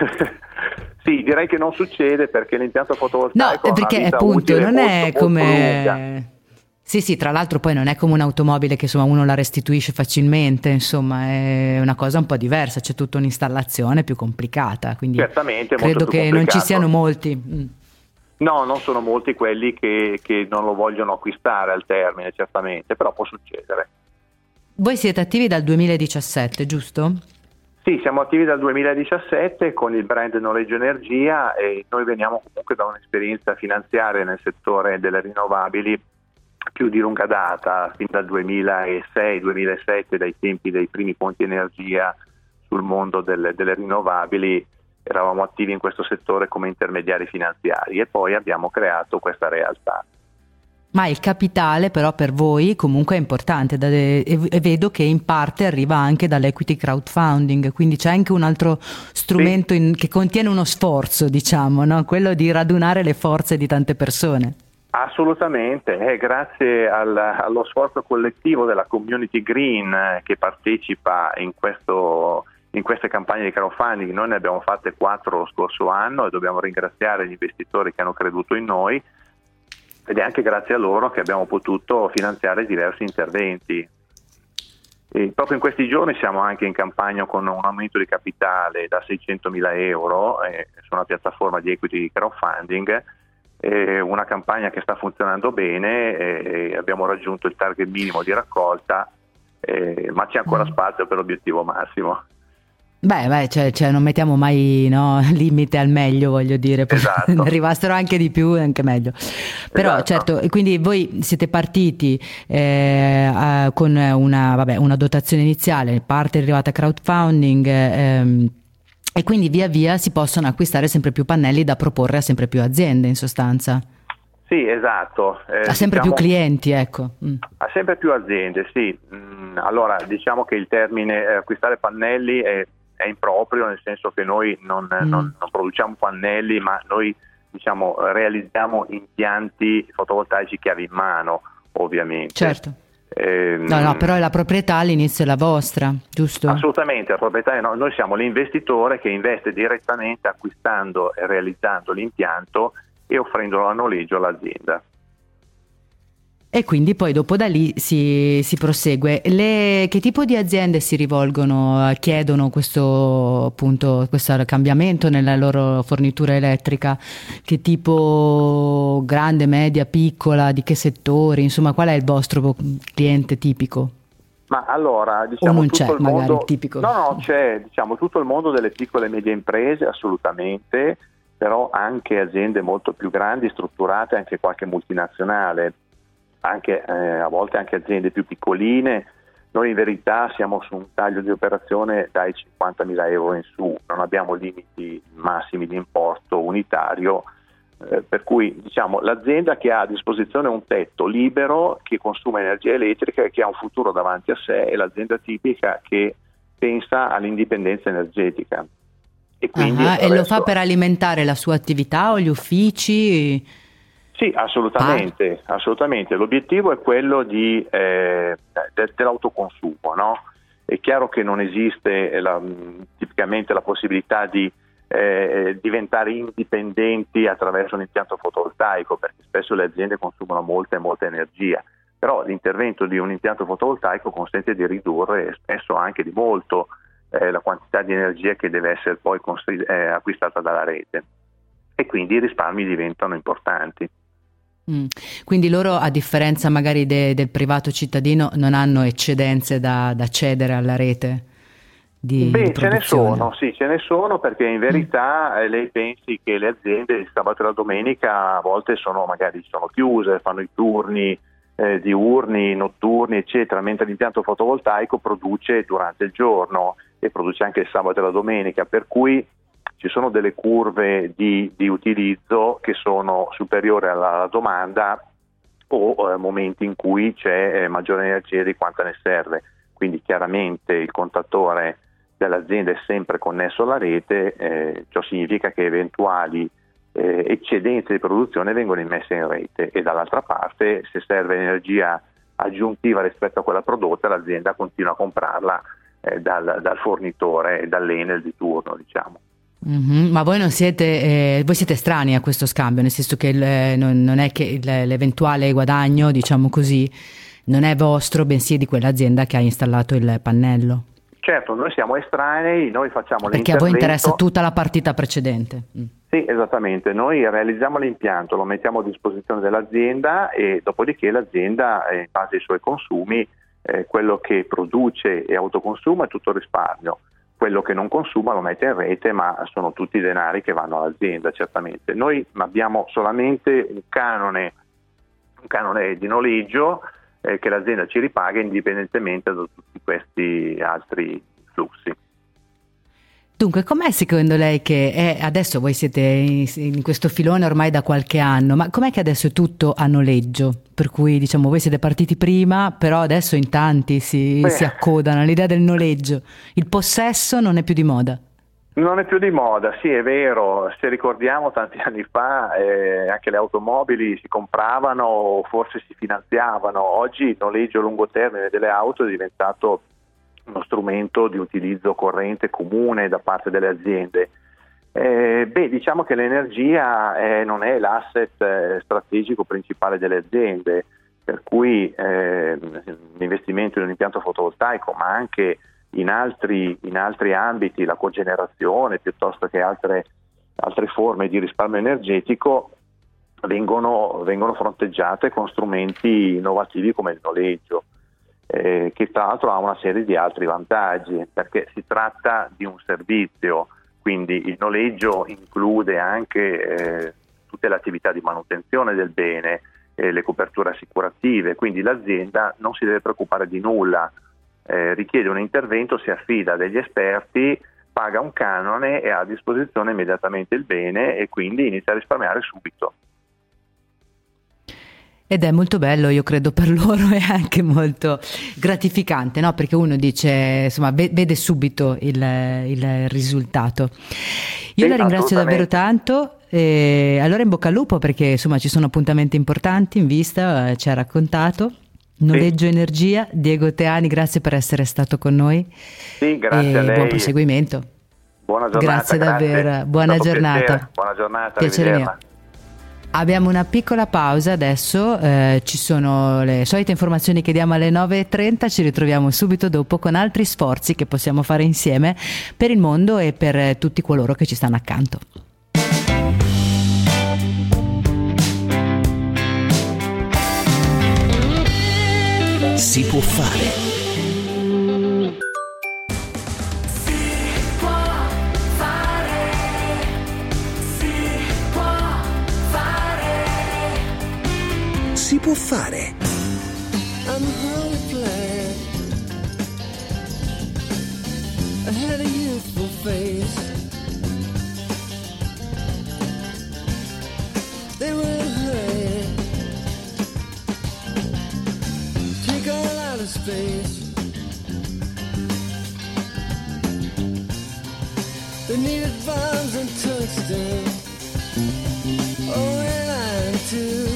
Sì, direi che non succede perché l'impianto fotovoltaico no, perché ha una vita appunto utile non è molto come lunga. sì, tra l'altro poi non è come un'automobile che insomma uno la restituisce facilmente, insomma è una cosa un po' diversa, c'è tutta un'installazione più complicata, quindi certamente credo molto più che complicato. Non ci siano molti. No, non sono molti quelli che non lo vogliono acquistare al termine, certamente, però può succedere. Voi siete attivi dal 2017, giusto? Sì, siamo attivi dal 2017 con il brand Noleggio Energia e noi veniamo comunque da un'esperienza finanziaria nel settore delle rinnovabili più di lunga data, fin dal 2006-2007, dai tempi dei primi ponti energia sul mondo delle rinnovabili, eravamo attivi in questo settore come intermediari finanziari e poi abbiamo creato questa realtà. Ma il capitale però per voi comunque è importante e vedo che in parte arriva anche dall'equity crowdfunding, quindi c'è anche un altro strumento che contiene uno sforzo, diciamo, no? Quello di radunare le forze di tante persone. Assolutamente, grazie allo sforzo collettivo della community green che partecipa in queste campagne di crowdfunding. Noi ne abbiamo fatte 4 lo scorso anno e dobbiamo ringraziare gli investitori che hanno creduto in noi. Ed è anche grazie a loro che abbiamo potuto finanziare diversi interventi. E proprio in questi giorni siamo anche in campagna con un aumento di capitale da 600.000 euro su una piattaforma di equity crowdfunding, una campagna che sta funzionando bene, abbiamo raggiunto il target minimo di raccolta, ma c'è ancora spazio per l'obiettivo massimo. Beh, cioè non mettiamo mai limite al meglio, voglio dire, esatto. Ne arrivassero anche di più, anche meglio. Però esatto. Certo, e quindi voi siete partiti con una dotazione iniziale, parte è arrivata crowdfunding e quindi via via si possono acquistare sempre più pannelli da proporre a sempre più aziende, in sostanza. Sì, esatto. A sempre più clienti, ecco. A sempre più aziende, sì. Allora, diciamo che il termine acquistare pannelli è improprio, nel senso che noi non produciamo pannelli, ma noi realizziamo impianti fotovoltaici chiave in mano, ovviamente. Certo. No, però la proprietà all'inizio è la vostra, giusto? Assolutamente, la proprietà noi siamo l'investitore che investe direttamente acquistando e realizzando l'impianto e offrendolo a noleggio all'azienda. E quindi poi dopo da lì si prosegue. Che tipo di aziende si rivolgono, chiedono questo cambiamento nella loro fornitura elettrica? Che tipo, grande, media, piccola, di che settori? Insomma, qual è il vostro cliente tipico? Ma allora, o non c'è tutto il magari mondo, il tipico? No, c'è tutto il mondo delle piccole e medie imprese, assolutamente, però anche aziende molto più grandi, strutturate, anche qualche multinazionale. Anche a volte anche aziende più piccoline. Noi in verità siamo su un taglio di operazione dai 50.000 euro in su, non abbiamo limiti massimi di importo unitario, per cui l'azienda che ha a disposizione un tetto libero, che consuma energia elettrica e che ha un futuro davanti a sé, è l'azienda tipica che pensa all'indipendenza energetica. E quindi e lo fa per alimentare la sua attività o gli uffici? Sì, assolutamente. L'obiettivo è quello dell'autoconsumo, no? È chiaro che non esiste tipicamente la possibilità di diventare indipendenti attraverso un impianto fotovoltaico, perché spesso le aziende consumano molta energia, però l'intervento di un impianto fotovoltaico consente di ridurre spesso anche di molto la quantità di energia che deve essere poi acquistata dalla rete, e quindi i risparmi diventano importanti. Quindi loro, a differenza magari del privato cittadino, non hanno eccedenze da cedere alla rete di produzione? Ce ne sono, perché in verità lei pensi che le aziende il sabato e la domenica a volte sono chiuse, fanno i turni diurni, notturni, eccetera, mentre l'impianto fotovoltaico produce durante il giorno e produce anche il sabato e la domenica, per cui ci sono delle curve di utilizzo che sono superiori alla domanda o momenti in cui c'è maggiore energia di quanta ne serve. Quindi chiaramente il contatore dell'azienda è sempre connesso alla rete, ciò significa che eventuali eccedenze di produzione vengono immesse in rete, e dall'altra parte, se serve energia aggiuntiva rispetto a quella prodotta, l'azienda continua a comprarla dal fornitore e dall'Enel di turno, diciamo. Mm-hmm. Ma voi non siete, voi siete estranei a questo scambio, nel senso che non è che l'eventuale guadagno, diciamo così, non è vostro, bensì è di quell'azienda che ha installato il pannello. Certo, noi siamo estranei, noi facciamo perché a voi interessa tutta la partita precedente. Sì, esattamente, noi realizziamo l'impianto, lo mettiamo a disposizione dell'azienda e dopodiché l'azienda, in base ai suoi consumi, quello che produce e autoconsuma è tutto risparmio, quello che non consuma lo mette in rete, ma sono tutti denari che vanno all'azienda, certamente. Noi abbiamo solamente un canone di noleggio che l'azienda ci ripaga indipendentemente da tutti questi altri flussi. Dunque, com'è secondo lei che adesso voi siete in questo filone ormai da qualche anno, ma com'è che adesso è tutto a noleggio? Per cui diciamo voi siete partiti prima, però adesso in tanti si accodano all'idea del noleggio. Il possesso non è più di moda. Non è più di moda, sì, è vero. Se ricordiamo, tanti anni fa anche le automobili si compravano o forse si finanziavano. Oggi il noleggio a lungo termine delle auto è diventato uno strumento di utilizzo corrente comune da parte delle aziende. Diciamo che l'energia non è l'asset strategico principale delle aziende, per cui l'investimento in un impianto fotovoltaico, ma anche in altri ambiti, la cogenerazione piuttosto che altre forme di risparmio energetico, vengono fronteggiate con strumenti innovativi come il noleggio, che tra l'altro ha una serie di altri vantaggi, perché si tratta di un servizio, quindi il noleggio include anche tutte le attività di manutenzione del bene, le coperture assicurative, quindi l'azienda non si deve preoccupare di nulla. Richiede un intervento, si affida a degli esperti, paga un canone e ha a disposizione immediatamente il bene e quindi inizia a risparmiare subito. Ed è molto bello, io credo per loro è anche molto gratificante, no? Perché uno dice, insomma, vede subito il risultato. Io la ringrazio davvero tanto, allora in bocca al lupo, perché insomma ci sono appuntamenti importanti in vista, ci ha raccontato. Noleggio Energia, Diego Teani, grazie per essere stato con noi. Sì, grazie a lei. Buon proseguimento. Buona giornata. Grazie davvero, buona giornata. Piacere. Buona giornata, piacere mio. Abbiamo una piccola pausa adesso, ci sono le solite informazioni che diamo alle 9:30, ci ritroviamo subito dopo con altri sforzi che possiamo fare insieme per il mondo e per tutti coloro che ci stanno accanto. Si può fare. Si può fare. I'm really glad I had a youthful face. They will hurt, take all out of space. They needed bombs and tungsten. Oh, and iron too.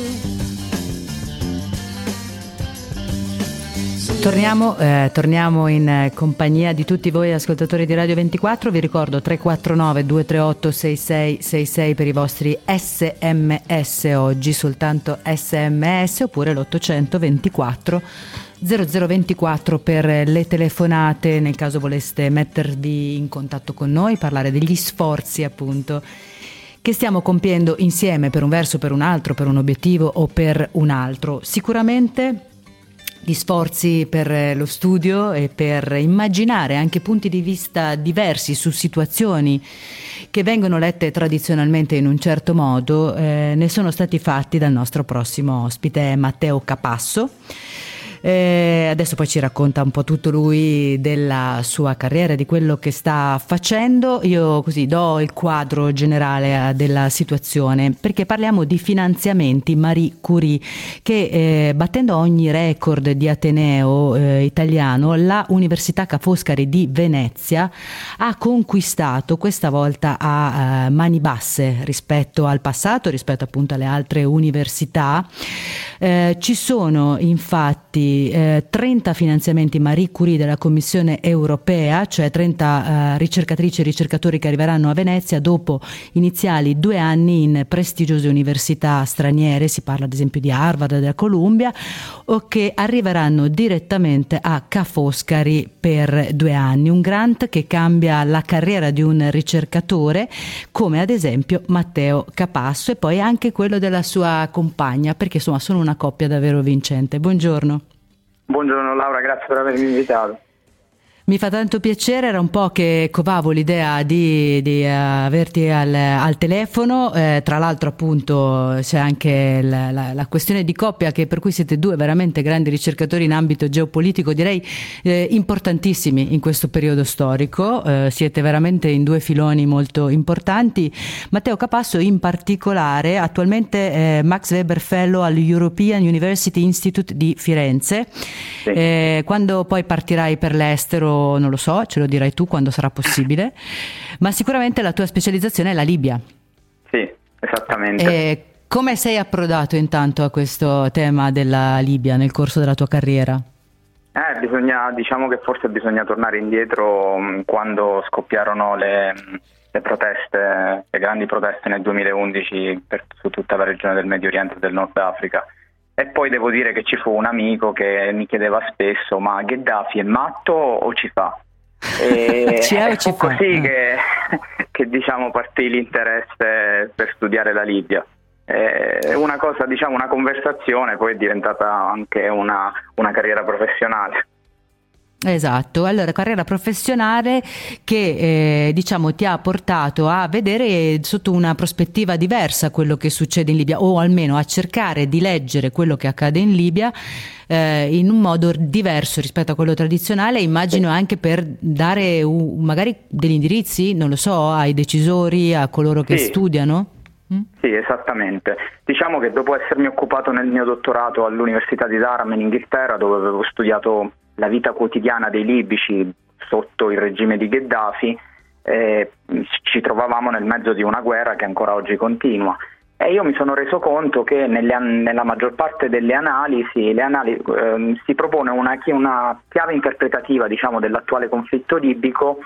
Torniamo in compagnia di tutti voi ascoltatori di Radio 24. Vi ricordo 349 238 6666 per i vostri SMS, oggi soltanto SMS, oppure l'800 24 0024 per le telefonate nel caso voleste mettervi in contatto con noi, parlare degli sforzi appunto che stiamo compiendo insieme, per un verso, per un altro, per un obiettivo o per un altro. Sicuramente di sforzi per lo studio e per immaginare anche punti di vista diversi su situazioni che vengono lette tradizionalmente in un certo modo, ne sono stati fatti dal nostro prossimo ospite Matteo Capasso. Adesso poi ci racconta un po' tutto lui della sua carriera, di quello che sta facendo. Io così do il quadro generale della situazione, perché parliamo di finanziamenti Marie Curie che battendo ogni record di ateneo italiano, la Università Ca' Foscari di Venezia ha conquistato questa volta a mani basse rispetto al passato, rispetto appunto alle altre università. Ci sono infatti 30 finanziamenti Marie Curie della Commissione europea, cioè 30 ricercatrici e ricercatori che arriveranno a Venezia dopo iniziali 2 anni in prestigiose università straniere, si parla ad esempio di Harvard e della Columbia, o che arriveranno direttamente a Ca' Foscari per 2 anni. Un grant che cambia la carriera di un ricercatore, come ad esempio Matteo Capasso, e poi anche quello della sua compagna, perché insomma sono una coppia davvero vincente. Buongiorno. Buongiorno Laura, grazie per avermi invitato. Mi fa tanto piacere, era un po' che covavo l'idea di averti al telefono, tra l'altro appunto c'è anche la questione di coppia, che per cui siete 2 veramente grandi ricercatori in ambito geopolitico, direi importantissimi in questo periodo storico, siete veramente in 2 filoni molto importanti. Matteo Capasso in particolare, attualmente Max Weber Fellow all'European University Institute di Firenze. Sì. Quando poi partirai per l'estero non lo so, ce lo dirai tu quando sarà possibile, ma sicuramente la tua specializzazione è la Libia. Sì, esattamente. Come sei approdato intanto a questo tema della Libia nel corso della tua carriera? Diciamo che forse bisogna tornare indietro quando scoppiarono le proteste, le grandi proteste nel 2011 su tutta la regione del Medio Oriente e del Nord Africa. E poi devo dire che ci fu un amico che mi chiedeva spesso: ma Gheddafi è matto o ci fa? E fu così che diciamo partì l'interesse per studiare la Libia. Una cosa, diciamo, una conversazione poi è diventata anche una carriera professionale. Esatto, allora carriera professionale che diciamo ti ha portato a vedere sotto una prospettiva diversa quello che succede in Libia, o almeno a cercare di leggere quello che accade in Libia in un modo diverso rispetto a quello tradizionale, immagino anche per dare magari degli indirizzi, non lo so, ai decisori, a coloro che studiano. Sì, esattamente. Diciamo che dopo essermi occupato nel mio dottorato all'Università di Durham in Inghilterra, dove avevo studiato la vita quotidiana dei libici sotto il regime di Gheddafi, ci trovavamo nel mezzo di una guerra che ancora oggi continua, e io mi sono reso conto che nella maggior parte delle analisi si propone una chiave interpretativa, diciamo, dell'attuale conflitto libico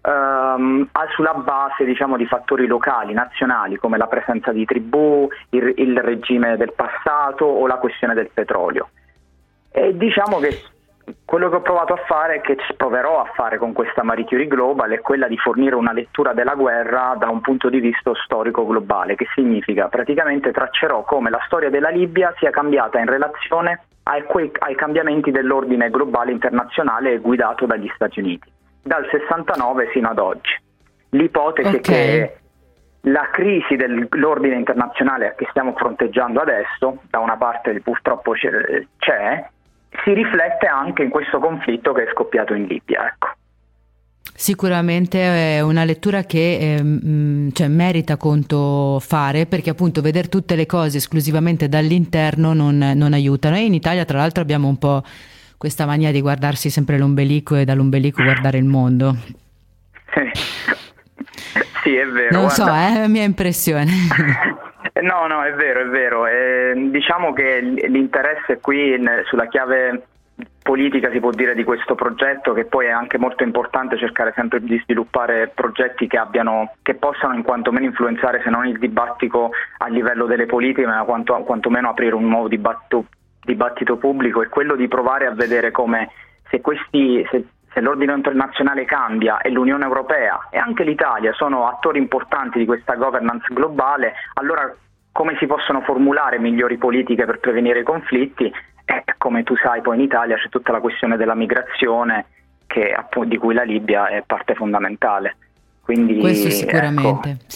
sulla base, diciamo, di fattori locali, nazionali, come la presenza di tribù, il regime del passato o la questione del petrolio. E diciamo che quello che ho provato a fare, che proverò a fare con questa Marie Curie Global, è quella di fornire una lettura della guerra da un punto di vista storico globale, che significa praticamente traccerò come la storia della Libia sia cambiata in relazione ai cambiamenti dell'ordine globale internazionale guidato dagli Stati Uniti, dal 69 fino ad oggi. L'ipotesi è che la crisi dell'ordine internazionale che stiamo fronteggiando adesso, da una parte purtroppo c'è, si riflette anche in questo conflitto che è scoppiato in Libia, ecco. Sicuramente è una lettura che merita conto fare, perché appunto vedere tutte le cose esclusivamente dall'interno non aiuta. Noi in Italia tra l'altro abbiamo un po' questa mania di guardarsi sempre l'ombelico e dall'ombelico guardare il mondo. Sì, è vero. Non so, è la mia impressione. No, è vero. Diciamo che l'interesse qui sulla chiave politica, si può dire, di questo progetto, che poi è anche molto importante cercare sempre di sviluppare progetti che possano in quanto meno influenzare, se non il dibattito a livello delle politiche, ma quantomeno aprire un nuovo dibattito pubblico, è quello di provare a vedere come se l'ordine internazionale cambia e l'Unione Europea e anche l'Italia sono attori importanti di questa governance globale, allora come si possono formulare migliori politiche per prevenire i conflitti? Come tu sai, poi in Italia c'è tutta la questione della migrazione, di cui la Libia è parte fondamentale. Quindi, questo sicuramente, sì.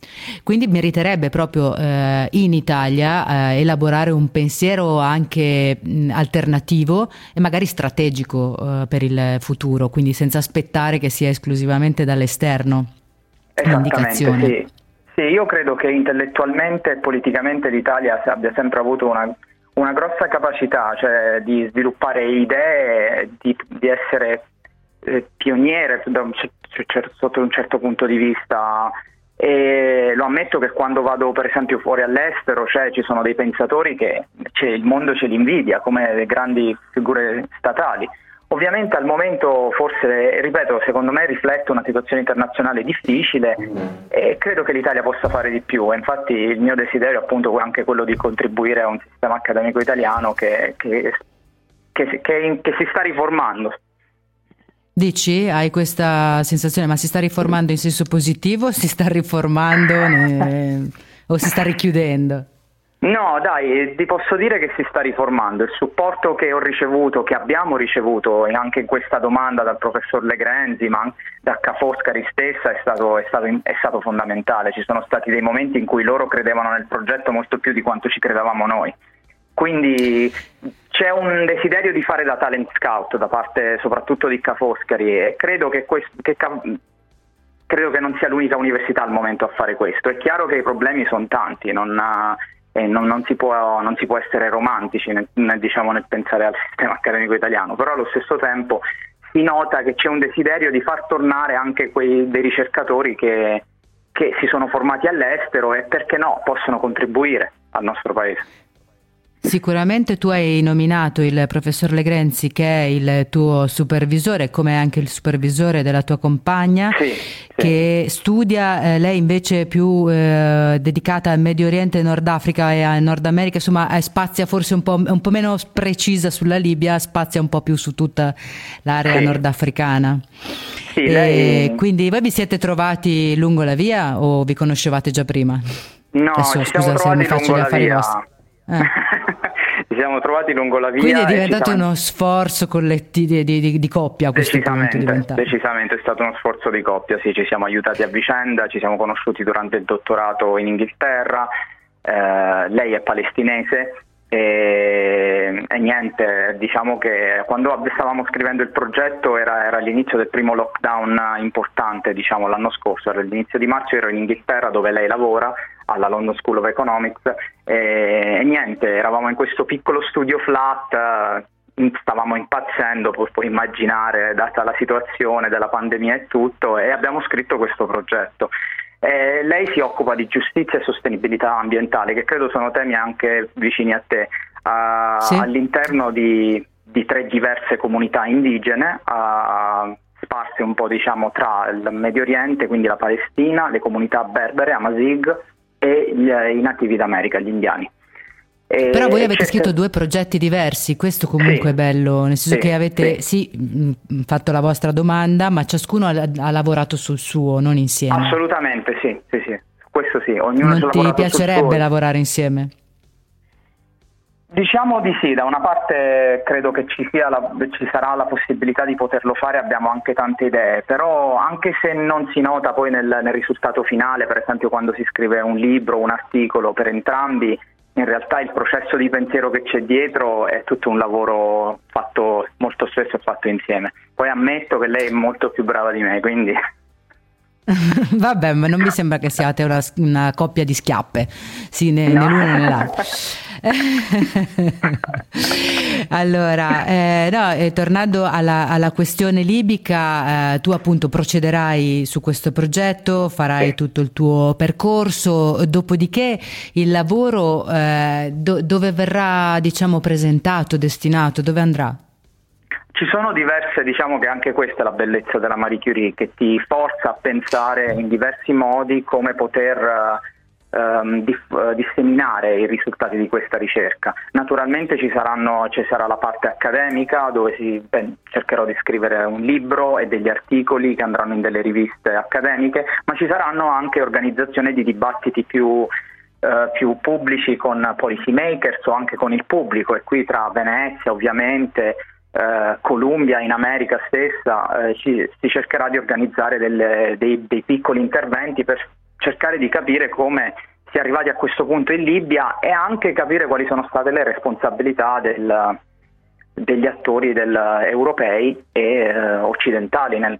Quindi meriterebbe proprio in Italia elaborare un pensiero anche alternativo e magari strategico per il futuro, quindi senza aspettare che sia esclusivamente dall'esterno l'indicazione. Sì. Sì, io credo che intellettualmente e politicamente l'Italia abbia sempre avuto una grossa capacità, cioè di sviluppare idee, di essere pioniere sotto un certo punto di vista. E lo ammetto che quando vado per esempio fuori all'estero, ci sono dei pensatori che il mondo ce li invidia come le grandi figure statali. Ovviamente al momento forse, ripeto, secondo me riflette una situazione internazionale difficile e credo che l'Italia possa fare di più. E infatti il mio desiderio appunto è anche quello di contribuire a un sistema accademico italiano che si sta riformando. Dici? Hai questa sensazione, ma si sta riformando in senso positivo? Si sta riformando o si sta richiudendo? No, dai, ti posso dire che si sta riformando. Il supporto che ho ricevuto, che abbiamo ricevuto anche in questa domanda dal professor Legrenzi, ma anche da Ca' Foscari stessa, è stato fondamentale. Ci sono stati dei momenti in cui loro credevano nel progetto molto più di quanto ci credevamo noi. Quindi c'è un desiderio di fare da talent scout da parte soprattutto di Ca' Foscari e credo che non sia l'unica università al momento a fare questo. È chiaro che i problemi sono tanti, non si può essere romantici nel pensare al sistema accademico italiano, però allo stesso tempo si nota che c'è un desiderio di far tornare anche dei ricercatori che si sono formati all'estero e perché no, possono contribuire al nostro paese. Sicuramente tu hai nominato il professor Legrenzi, che è il tuo supervisore, come anche il supervisore della tua compagna, che studia, lei invece più dedicata al Medio Oriente, Nord Africa e al Nord America, insomma spazia forse un po' meno precisa sulla Libia, spazia un po' più su tutta l'area nordafricana. Quindi voi vi siete trovati lungo la via o vi conoscevate già prima? No, adesso, ci siamo trovati lungo la via. Ci siamo trovati lungo la via. Quindi è diventato uno sforzo collettivo di coppia a questo punto. Decisamente è stato uno sforzo di coppia, sì, ci siamo aiutati a vicenda, ci siamo conosciuti durante il dottorato in Inghilterra, lei è palestinese e niente, diciamo che quando stavamo scrivendo il progetto era l'inizio del primo lockdown importante, l'anno scorso, era l'inizio di marzo, ero in Inghilterra dove lei lavora alla London School of Economics e niente, eravamo in questo piccolo studio flat, stavamo impazzendo, puoi immaginare, data la situazione della pandemia e tutto, e abbiamo scritto questo progetto. Lei si occupa di giustizia e sostenibilità ambientale, che credo sono temi anche vicini a te, all'interno di 3 diverse comunità indigene, sparse un po' tra il Medio Oriente, quindi la Palestina, le comunità berbere, Amazigh e i nativi d'America, gli indiani. Però voi avete scritto 2 progetti diversi, questo comunque è bello, nel senso che avete fatto la vostra domanda, ma ciascuno ha lavorato sul suo, non insieme. Assolutamente, sì, questo sì. Ognuno non ti piacerebbe lavorare insieme? Diciamo di sì, da una parte credo che ci sarà la possibilità di poterlo fare, abbiamo anche tante idee, però anche se non si nota poi nel risultato finale, per esempio quando si scrive un libro, un articolo per entrambi, in realtà il processo di pensiero che c'è dietro è tutto un lavoro fatto molto spesso e fatto insieme. Poi ammetto che lei è molto più brava di me, quindi... Vabbè, ma non mi sembra che siate una coppia di schiappe, sì, né l'uno né l'altro. Allora, tornando alla questione libica, tu appunto procederai su questo progetto, farai tutto il tuo percorso, dopodiché il lavoro dove verrà presentato, destinato, dove andrà? Ci sono diverse, che anche questa è la bellezza della Marie Curie, che ti forza a pensare in diversi modi come poter disseminare i risultati di questa ricerca. Naturalmente ci sarà la parte accademica dove cercherò di scrivere un libro e degli articoli che andranno in delle riviste accademiche, ma ci saranno anche organizzazioni di dibattiti più pubblici con policy makers o anche con il pubblico, e qui tra Venezia ovviamente, Columbia in America stessa, si cercherà di organizzare dei piccoli interventi per cercare di capire come si è arrivati a questo punto in Libia e anche capire quali sono state le responsabilità degli attori europei e occidentali nel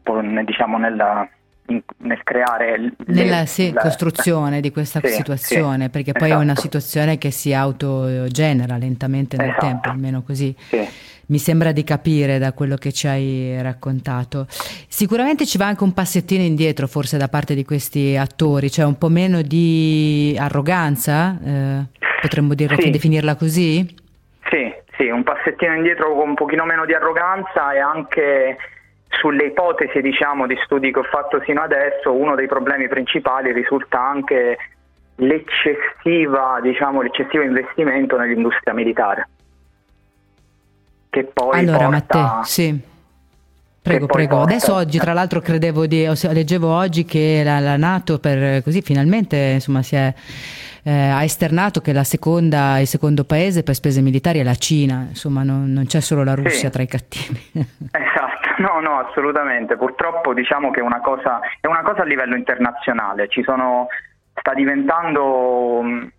creare nella costruzione di questa situazione, perché poi è una situazione che si autogenera lentamente nel tempo, almeno così mi sembra di capire da quello che ci hai raccontato. Sicuramente ci va anche un passettino indietro forse da parte di questi attori, cioè un po' meno di arroganza, potremmo definirla così? Sì, un passettino indietro con un pochino meno di arroganza, e anche sulle ipotesi di studi che ho fatto sino adesso uno dei problemi principali risulta anche l'eccessivo investimento nell'industria militare, che poi allora porta... Matteo, sì, prego. Adesso oggi, tra l'altro, leggevo oggi che la NATO finalmente ha esternato che il secondo paese per spese militari è la Cina, insomma non c'è solo la Russia tra i cattivi. Esatto, no, assolutamente. Purtroppo diciamo che è una cosa a livello internazionale. Sta diventando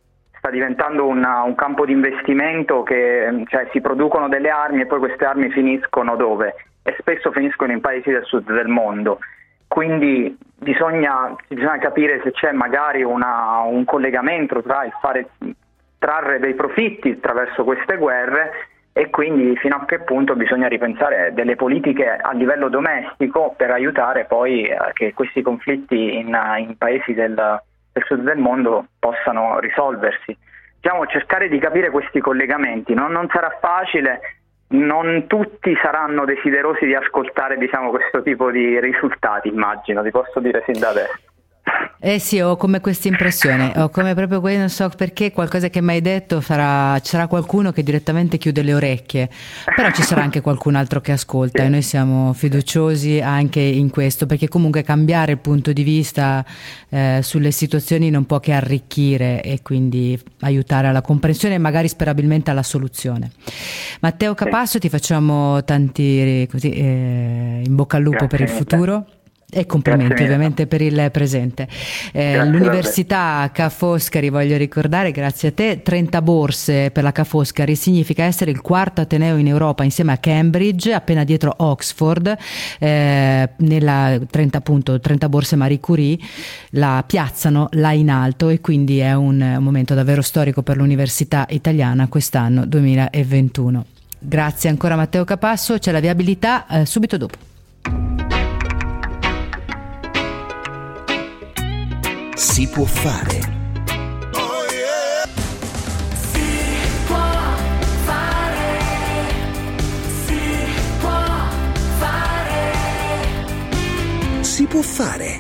un campo di investimento che si producono delle armi e poi queste armi finiscono dove? E spesso finiscono in paesi del sud del mondo. Quindi bisogna capire se c'è magari un collegamento tra il trarre dei profitti attraverso queste guerre, e quindi fino a che punto bisogna ripensare delle politiche a livello domestico per aiutare poi che questi conflitti in paesi del sud del mondo possano risolversi. Cercare di capire questi collegamenti non sarà facile. Non tutti saranno desiderosi di ascoltare questo tipo di risultati, immagino, ti posso dire sin da adesso. Sì, ho come questa impressione, ho come proprio non so perché, qualcosa che mi hai detto ci sarà qualcuno che direttamente chiude le orecchie, però ci sarà anche qualcun altro che ascolta, e noi siamo fiduciosi anche in questo, perché comunque cambiare il punto di vista sulle situazioni non può che arricchire e quindi aiutare alla comprensione e magari sperabilmente alla soluzione. Matteo Capasso, ti facciamo tanti in bocca al lupo per il futuro. E complimenti ovviamente per il presente. L'Università Ca' Foscari, voglio ricordare, grazie a te, 30 borse per la Ca' Foscari significa essere il quarto ateneo in Europa insieme a Cambridge, appena dietro Oxford, nella 30 borse Marie Curie la piazzano là in alto, e quindi è un momento davvero storico per l'università italiana quest'anno 2021. Grazie ancora Matteo Capasso, c'è la viabilità subito dopo. Si può fare. Si può fare.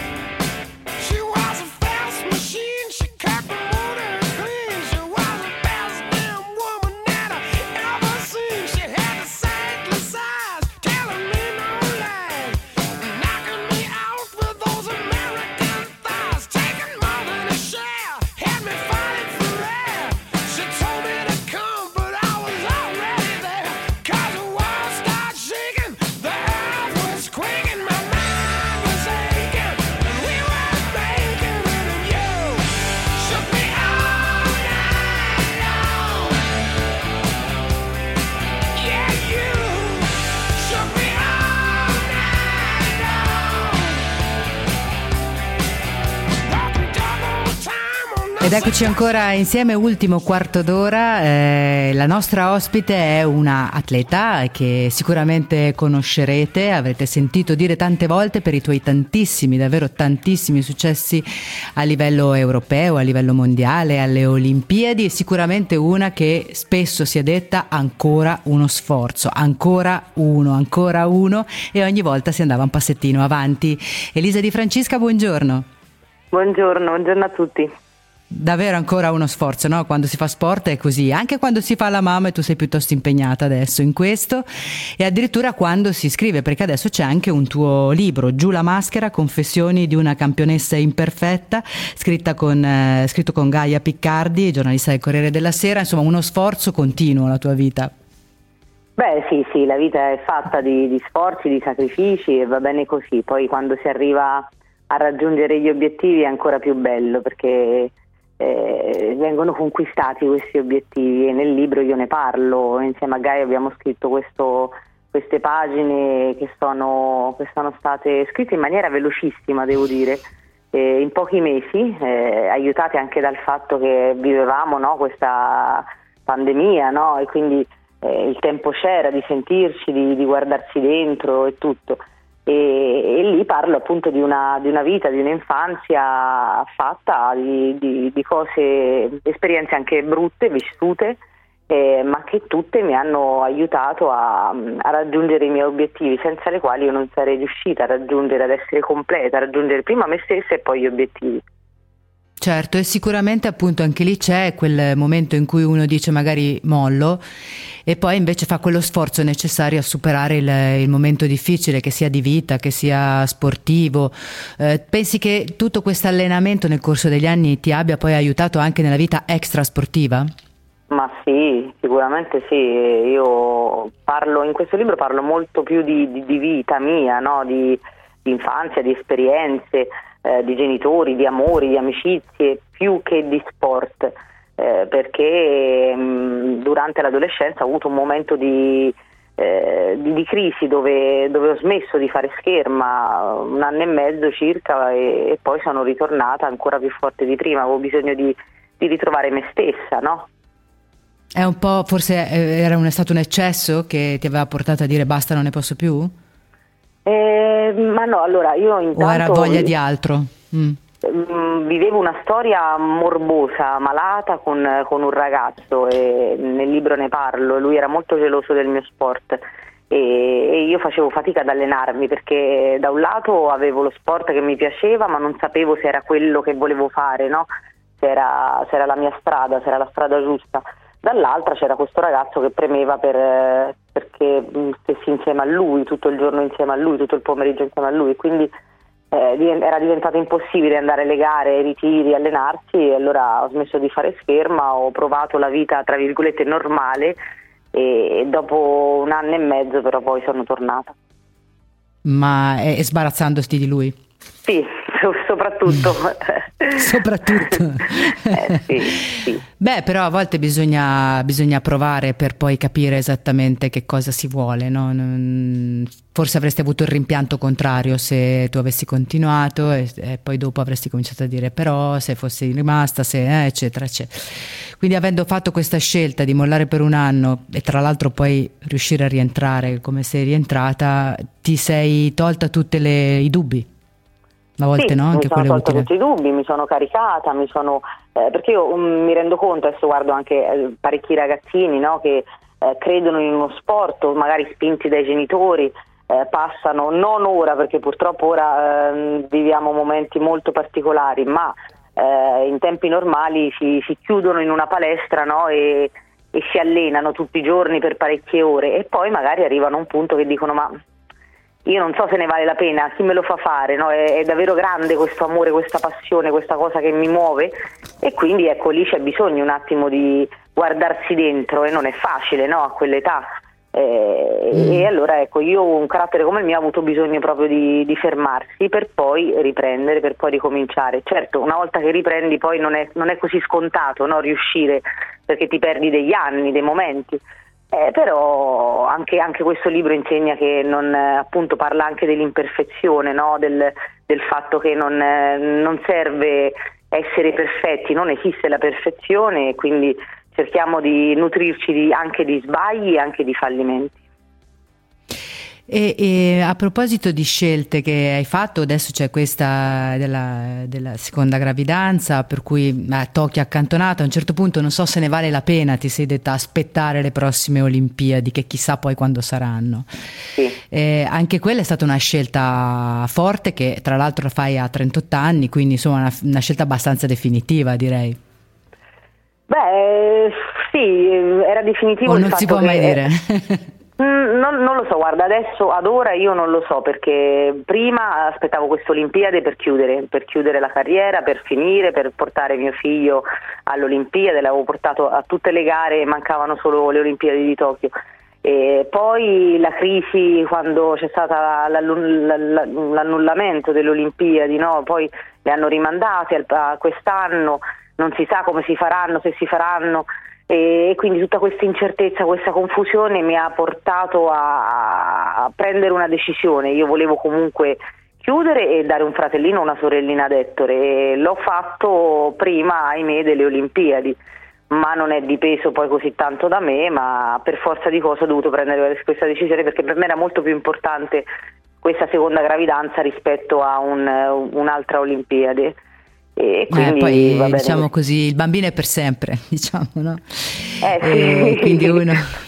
Ed eccoci ancora insieme, ultimo quarto d'ora. La nostra ospite è una atleta che sicuramente conoscerete, avrete sentito dire tante volte per i tuoi tantissimi, davvero tantissimi successi a livello europeo, a livello mondiale, alle Olimpiadi, e sicuramente una che spesso si è detta ancora uno sforzo, ancora uno, e ogni volta si andava un passettino avanti. Elisa Di Francesca, buongiorno. Buongiorno a tutti. Davvero ancora uno sforzo, no? Quando si fa sport è così, anche quando si fa la mamma, e tu sei piuttosto impegnata adesso in questo, e addirittura quando si scrive, perché adesso c'è anche un tuo libro, Giù la maschera, confessioni di una campionessa imperfetta, scritto con Gaia Piccardi, giornalista del Corriere della Sera. Insomma, uno sforzo continuo la tua vita. Beh sì, la vita è fatta di sforzi, di sacrifici, e va bene così. Poi quando si arriva raggiungere gli obiettivi è ancora più bello, perché vengono conquistati questi obiettivi, e nel libro io ne parlo. Insieme a Gaia abbiamo scritto queste pagine che sono state scritte in maniera velocissima, devo dire, in pochi mesi, aiutate anche dal fatto che vivevamo, no, questa pandemia, no? E quindi il tempo c'era di sentirci, di guardarsi dentro e tutto. E lì parlo appunto di una vita, di un'infanzia fatta di cose, esperienze anche brutte, vissute, ma che tutte mi hanno aiutato a raggiungere i miei obiettivi, senza le quali io non sarei riuscita a raggiungere, ad essere completa, a raggiungere prima me stessa e poi gli obiettivi. Certo, e sicuramente appunto anche lì c'è quel momento in cui uno dice magari mollo, e poi invece fa quello sforzo necessario a superare il momento difficile, che sia di vita, che sia sportivo. Pensi che tutto questo allenamento nel corso degli anni ti abbia poi aiutato anche nella vita extrasportiva? Ma sì, sicuramente sì. Io in questo libro parlo molto più di vita mia, no? Di infanzia, di esperienze, di genitori, di amori, di amicizie, più che di sport, perché durante l'adolescenza ho avuto un momento di crisi dove ho smesso di fare scherma, 1 anno e mezzo circa, e poi sono ritornata ancora più forte di prima. Avevo bisogno di ritrovare me stessa, no? È un po', forse stato un eccesso che ti aveva portato a dire basta, non ne posso più? Ma no, allora io intanto... O era voglia di altro? Vivevo una storia morbosa, malata con un ragazzo, e nel libro ne parlo. Lui era molto geloso del mio sport e io facevo fatica ad allenarmi, perché da un lato avevo lo sport che mi piaceva, ma non sapevo se era quello che volevo fare, no? Se era la mia strada, se era la strada giusta. Dall'altra c'era questo ragazzo che premeva perché stessi insieme a lui, tutto il giorno insieme a lui, tutto il pomeriggio insieme a lui, quindi era diventato impossibile andare alle gare, ai ritiri, allenarsi, e allora ho smesso di fare scherma, ho provato la vita tra virgolette normale, e dopo 1 anno e mezzo però poi sono tornata. Ma è sbarazzandoti di lui? Sì, soprattutto. Soprattutto. Sì. Beh, però a volte bisogna provare per poi capire esattamente che cosa si vuole, no? Forse avresti avuto il rimpianto contrario se tu avessi continuato, e poi dopo avresti cominciato a dire però se fossi rimasta, eccetera, eccetera. Quindi, avendo fatto questa scelta di mollare per 1 anno e tra l'altro poi riuscire a rientrare come sei rientrata, ti sei tolta tutti i dubbi? A volte sì, no, anche mi sono tolto utile. tutti i dubbi, mi sono caricata, perché io mi rendo conto, adesso guardo anche parecchi ragazzini, no, che credono in uno sport, magari spinti dai genitori, passano, non ora, perché purtroppo ora viviamo momenti molto particolari, ma in tempi normali si chiudono in una palestra, no, e si allenano tutti i giorni per parecchie ore, e poi magari arrivano a un punto che dicono ma io non so se ne vale la pena, chi me lo fa fare, no? È davvero grande questo amore, questa passione, questa cosa che mi muove, e quindi ecco, lì c'è bisogno un attimo di guardarsi dentro, e non è facile, no? A quell'età. E allora ecco, io un carattere come il mio ha avuto bisogno proprio di fermarsi per poi riprendere, per poi ricominciare. Certo, una volta che riprendi poi non è così scontato, no? Riuscire, perché ti perdi degli anni, dei momenti. Però anche questo libro insegna che appunto parla anche dell'imperfezione, no? del fatto che non serve essere perfetti, non esiste la perfezione, e quindi cerchiamo di nutrirci anche di sbagli e anche di fallimenti. E a proposito di scelte che hai fatto, adesso c'è questa della seconda gravidanza, per cui Tokyo accantonata. A un certo punto non so se ne vale la pena, ti sei detta, aspettare le prossime Olimpiadi, che chissà poi quando saranno. Sì. Anche quella è stata una scelta forte, che tra l'altro fai a 38 anni, quindi insomma una scelta abbastanza definitiva, direi. Beh, sì, era definitivo. O non si può mai dire? Non lo so, guarda, adesso ad ora io non lo so, perché prima aspettavo queste Olimpiadi per chiudere la carriera, per finire, per portare mio figlio alle Olimpiadi. L'avevo portato a tutte le gare, mancavano solo le Olimpiadi di Tokyo, E poi la crisi quando c'è stata l'annullamento delle Olimpiadi, no? Poi le hanno rimandate a quest'anno, non si sa come si faranno, se si faranno, e quindi tutta questa incertezza, questa confusione mi ha portato a prendere una decisione. Io volevo comunque chiudere e dare un fratellino o una sorellina ad Ettore, e l'ho fatto prima, ahimè, delle Olimpiadi, ma non è dipeso poi così tanto da me, ma per forza di cose ho dovuto prendere questa decisione, perché per me era molto più importante questa seconda gravidanza rispetto a un'altra Olimpiade. E quindi poi va bene. Diciamo così, il bambino è per sempre, diciamo, no? Sì. Quindi uno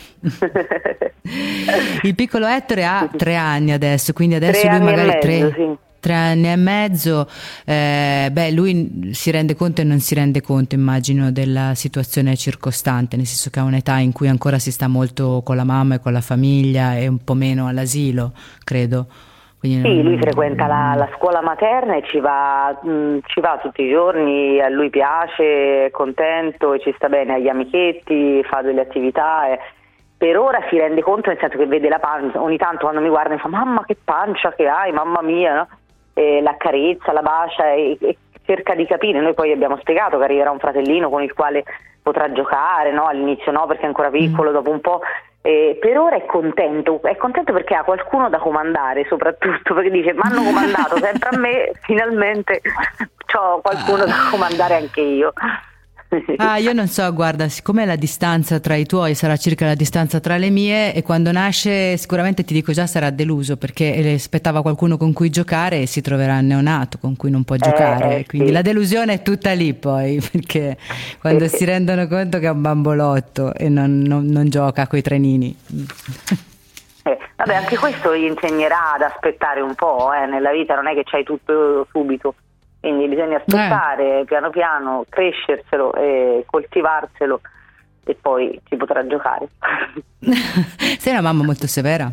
il piccolo Ettore ha 3 anni adesso, quindi adesso lui magari 3 anni e mezzo, lui si rende conto e non si rende conto, immagino, della situazione circostante, nel senso che ha un'età in cui ancora si sta molto con la mamma e con la famiglia e un po' meno all'asilo, credo. Quindi sì, lui frequenta la scuola materna e ci va tutti i giorni, a lui piace, è contento e ci sta bene agli amichetti, fa delle attività. Per ora si rende conto, nel senso che vede la pancia, ogni tanto quando mi guarda mi fa: mamma che pancia che hai, mamma mia, no? L'accarezza, la bacia e cerca di capire. Noi poi abbiamo spiegato che arriverà un fratellino con il quale potrà giocare, no? All'inizio no, perché è ancora piccolo, dopo un po'. Per ora è contento perché ha qualcuno da comandare, soprattutto perché dice: mi hanno comandato sempre a me, finalmente c'ho qualcuno da comandare anche io. Io non so, guarda, siccome la distanza tra i tuoi sarà circa la distanza tra le mie, e quando nasce sicuramente, ti dico già, sarà deluso, perché le aspettava qualcuno con cui giocare e si troverà il neonato con cui non può giocare, quindi sì. La delusione è tutta lì poi, perché quando si rendono conto che è un bambolotto e non gioca coi trenini. Vabbè, anche questo gli insegnerà ad aspettare un po', nella vita non è che c'hai tutto subito. Quindi bisogna aspettare piano piano, crescerselo e coltivarselo, e poi si potrà giocare. Sei una mamma molto severa?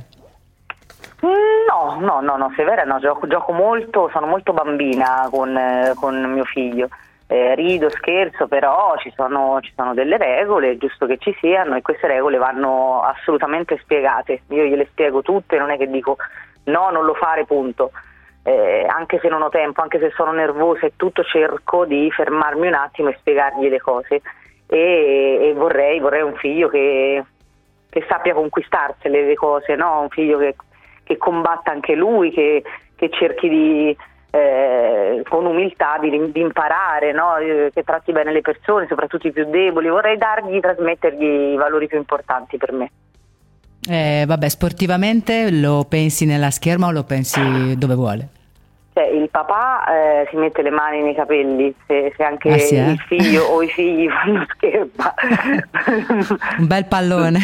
No, severa no, gioco molto, sono molto bambina con mio figlio. Rido, scherzo, però ci sono delle regole, è giusto che ci siano, e queste regole vanno assolutamente spiegate. Io gliele spiego tutte, non è che dico no, non lo fare, punto. Anche se non ho tempo, anche se sono nervosa e tutto, cerco di fermarmi un attimo e spiegargli le cose, e vorrei un figlio che sappia conquistarsele le cose, no? Un figlio che combatta anche lui, che cerchi di con umiltà di imparare, no? Che tratti bene le persone, soprattutto i più deboli. Vorrei trasmettergli i valori più importanti per me. Vabbè, sportivamente lo pensi nella scherma o lo pensi dove vuole? Il papà si mette le mani nei capelli se anche il figlio o i figli fanno scherma. Un bel pallone.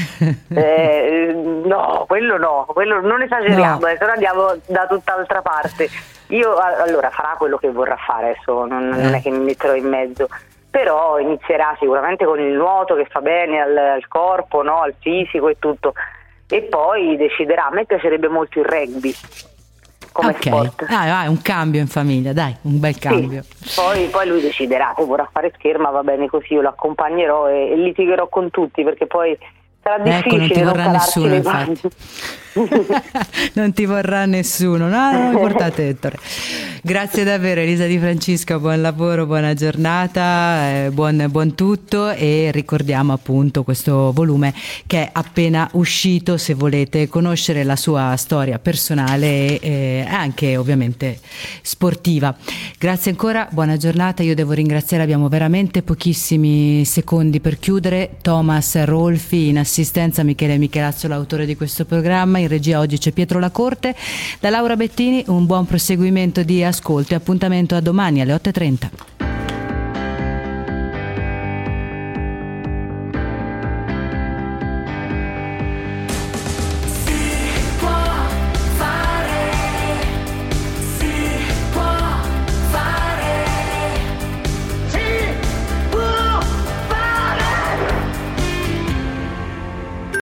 No, quello non esageriamo, se no andiamo da tutt'altra parte. Io allora farà quello che vorrà fare, adesso non è che mi metterò in mezzo, però inizierà sicuramente con il nuoto, che fa bene al corpo, no? Al fisico e tutto, e poi deciderà. A me piacerebbe molto il rugby come sport. È un cambio in famiglia, dai, un bel cambio. Sì. Poi lui deciderà se vorrà fare scherma, va bene così, io lo accompagnerò e litigherò con tutti, perché poi sarà difficile, non ti vorrà nessuno, infatti. Non ti vorrà nessuno, no, portate Ettore. Grazie davvero Elisa Di Francisco, buon lavoro, buona giornata, buon tutto, e ricordiamo appunto questo volume che è appena uscito, se volete conoscere la sua storia personale e anche ovviamente sportiva. Grazie ancora, buona giornata. Io devo ringraziare, abbiamo veramente pochissimi secondi per chiudere, Thomas Rolfi, in assistenza Michele Michelazzo, l'autore di questo programma, in regia oggi c'è Pietro Lacorte. Da Laura Bettini un buon proseguimento di ascolto e appuntamento a domani alle 8:30.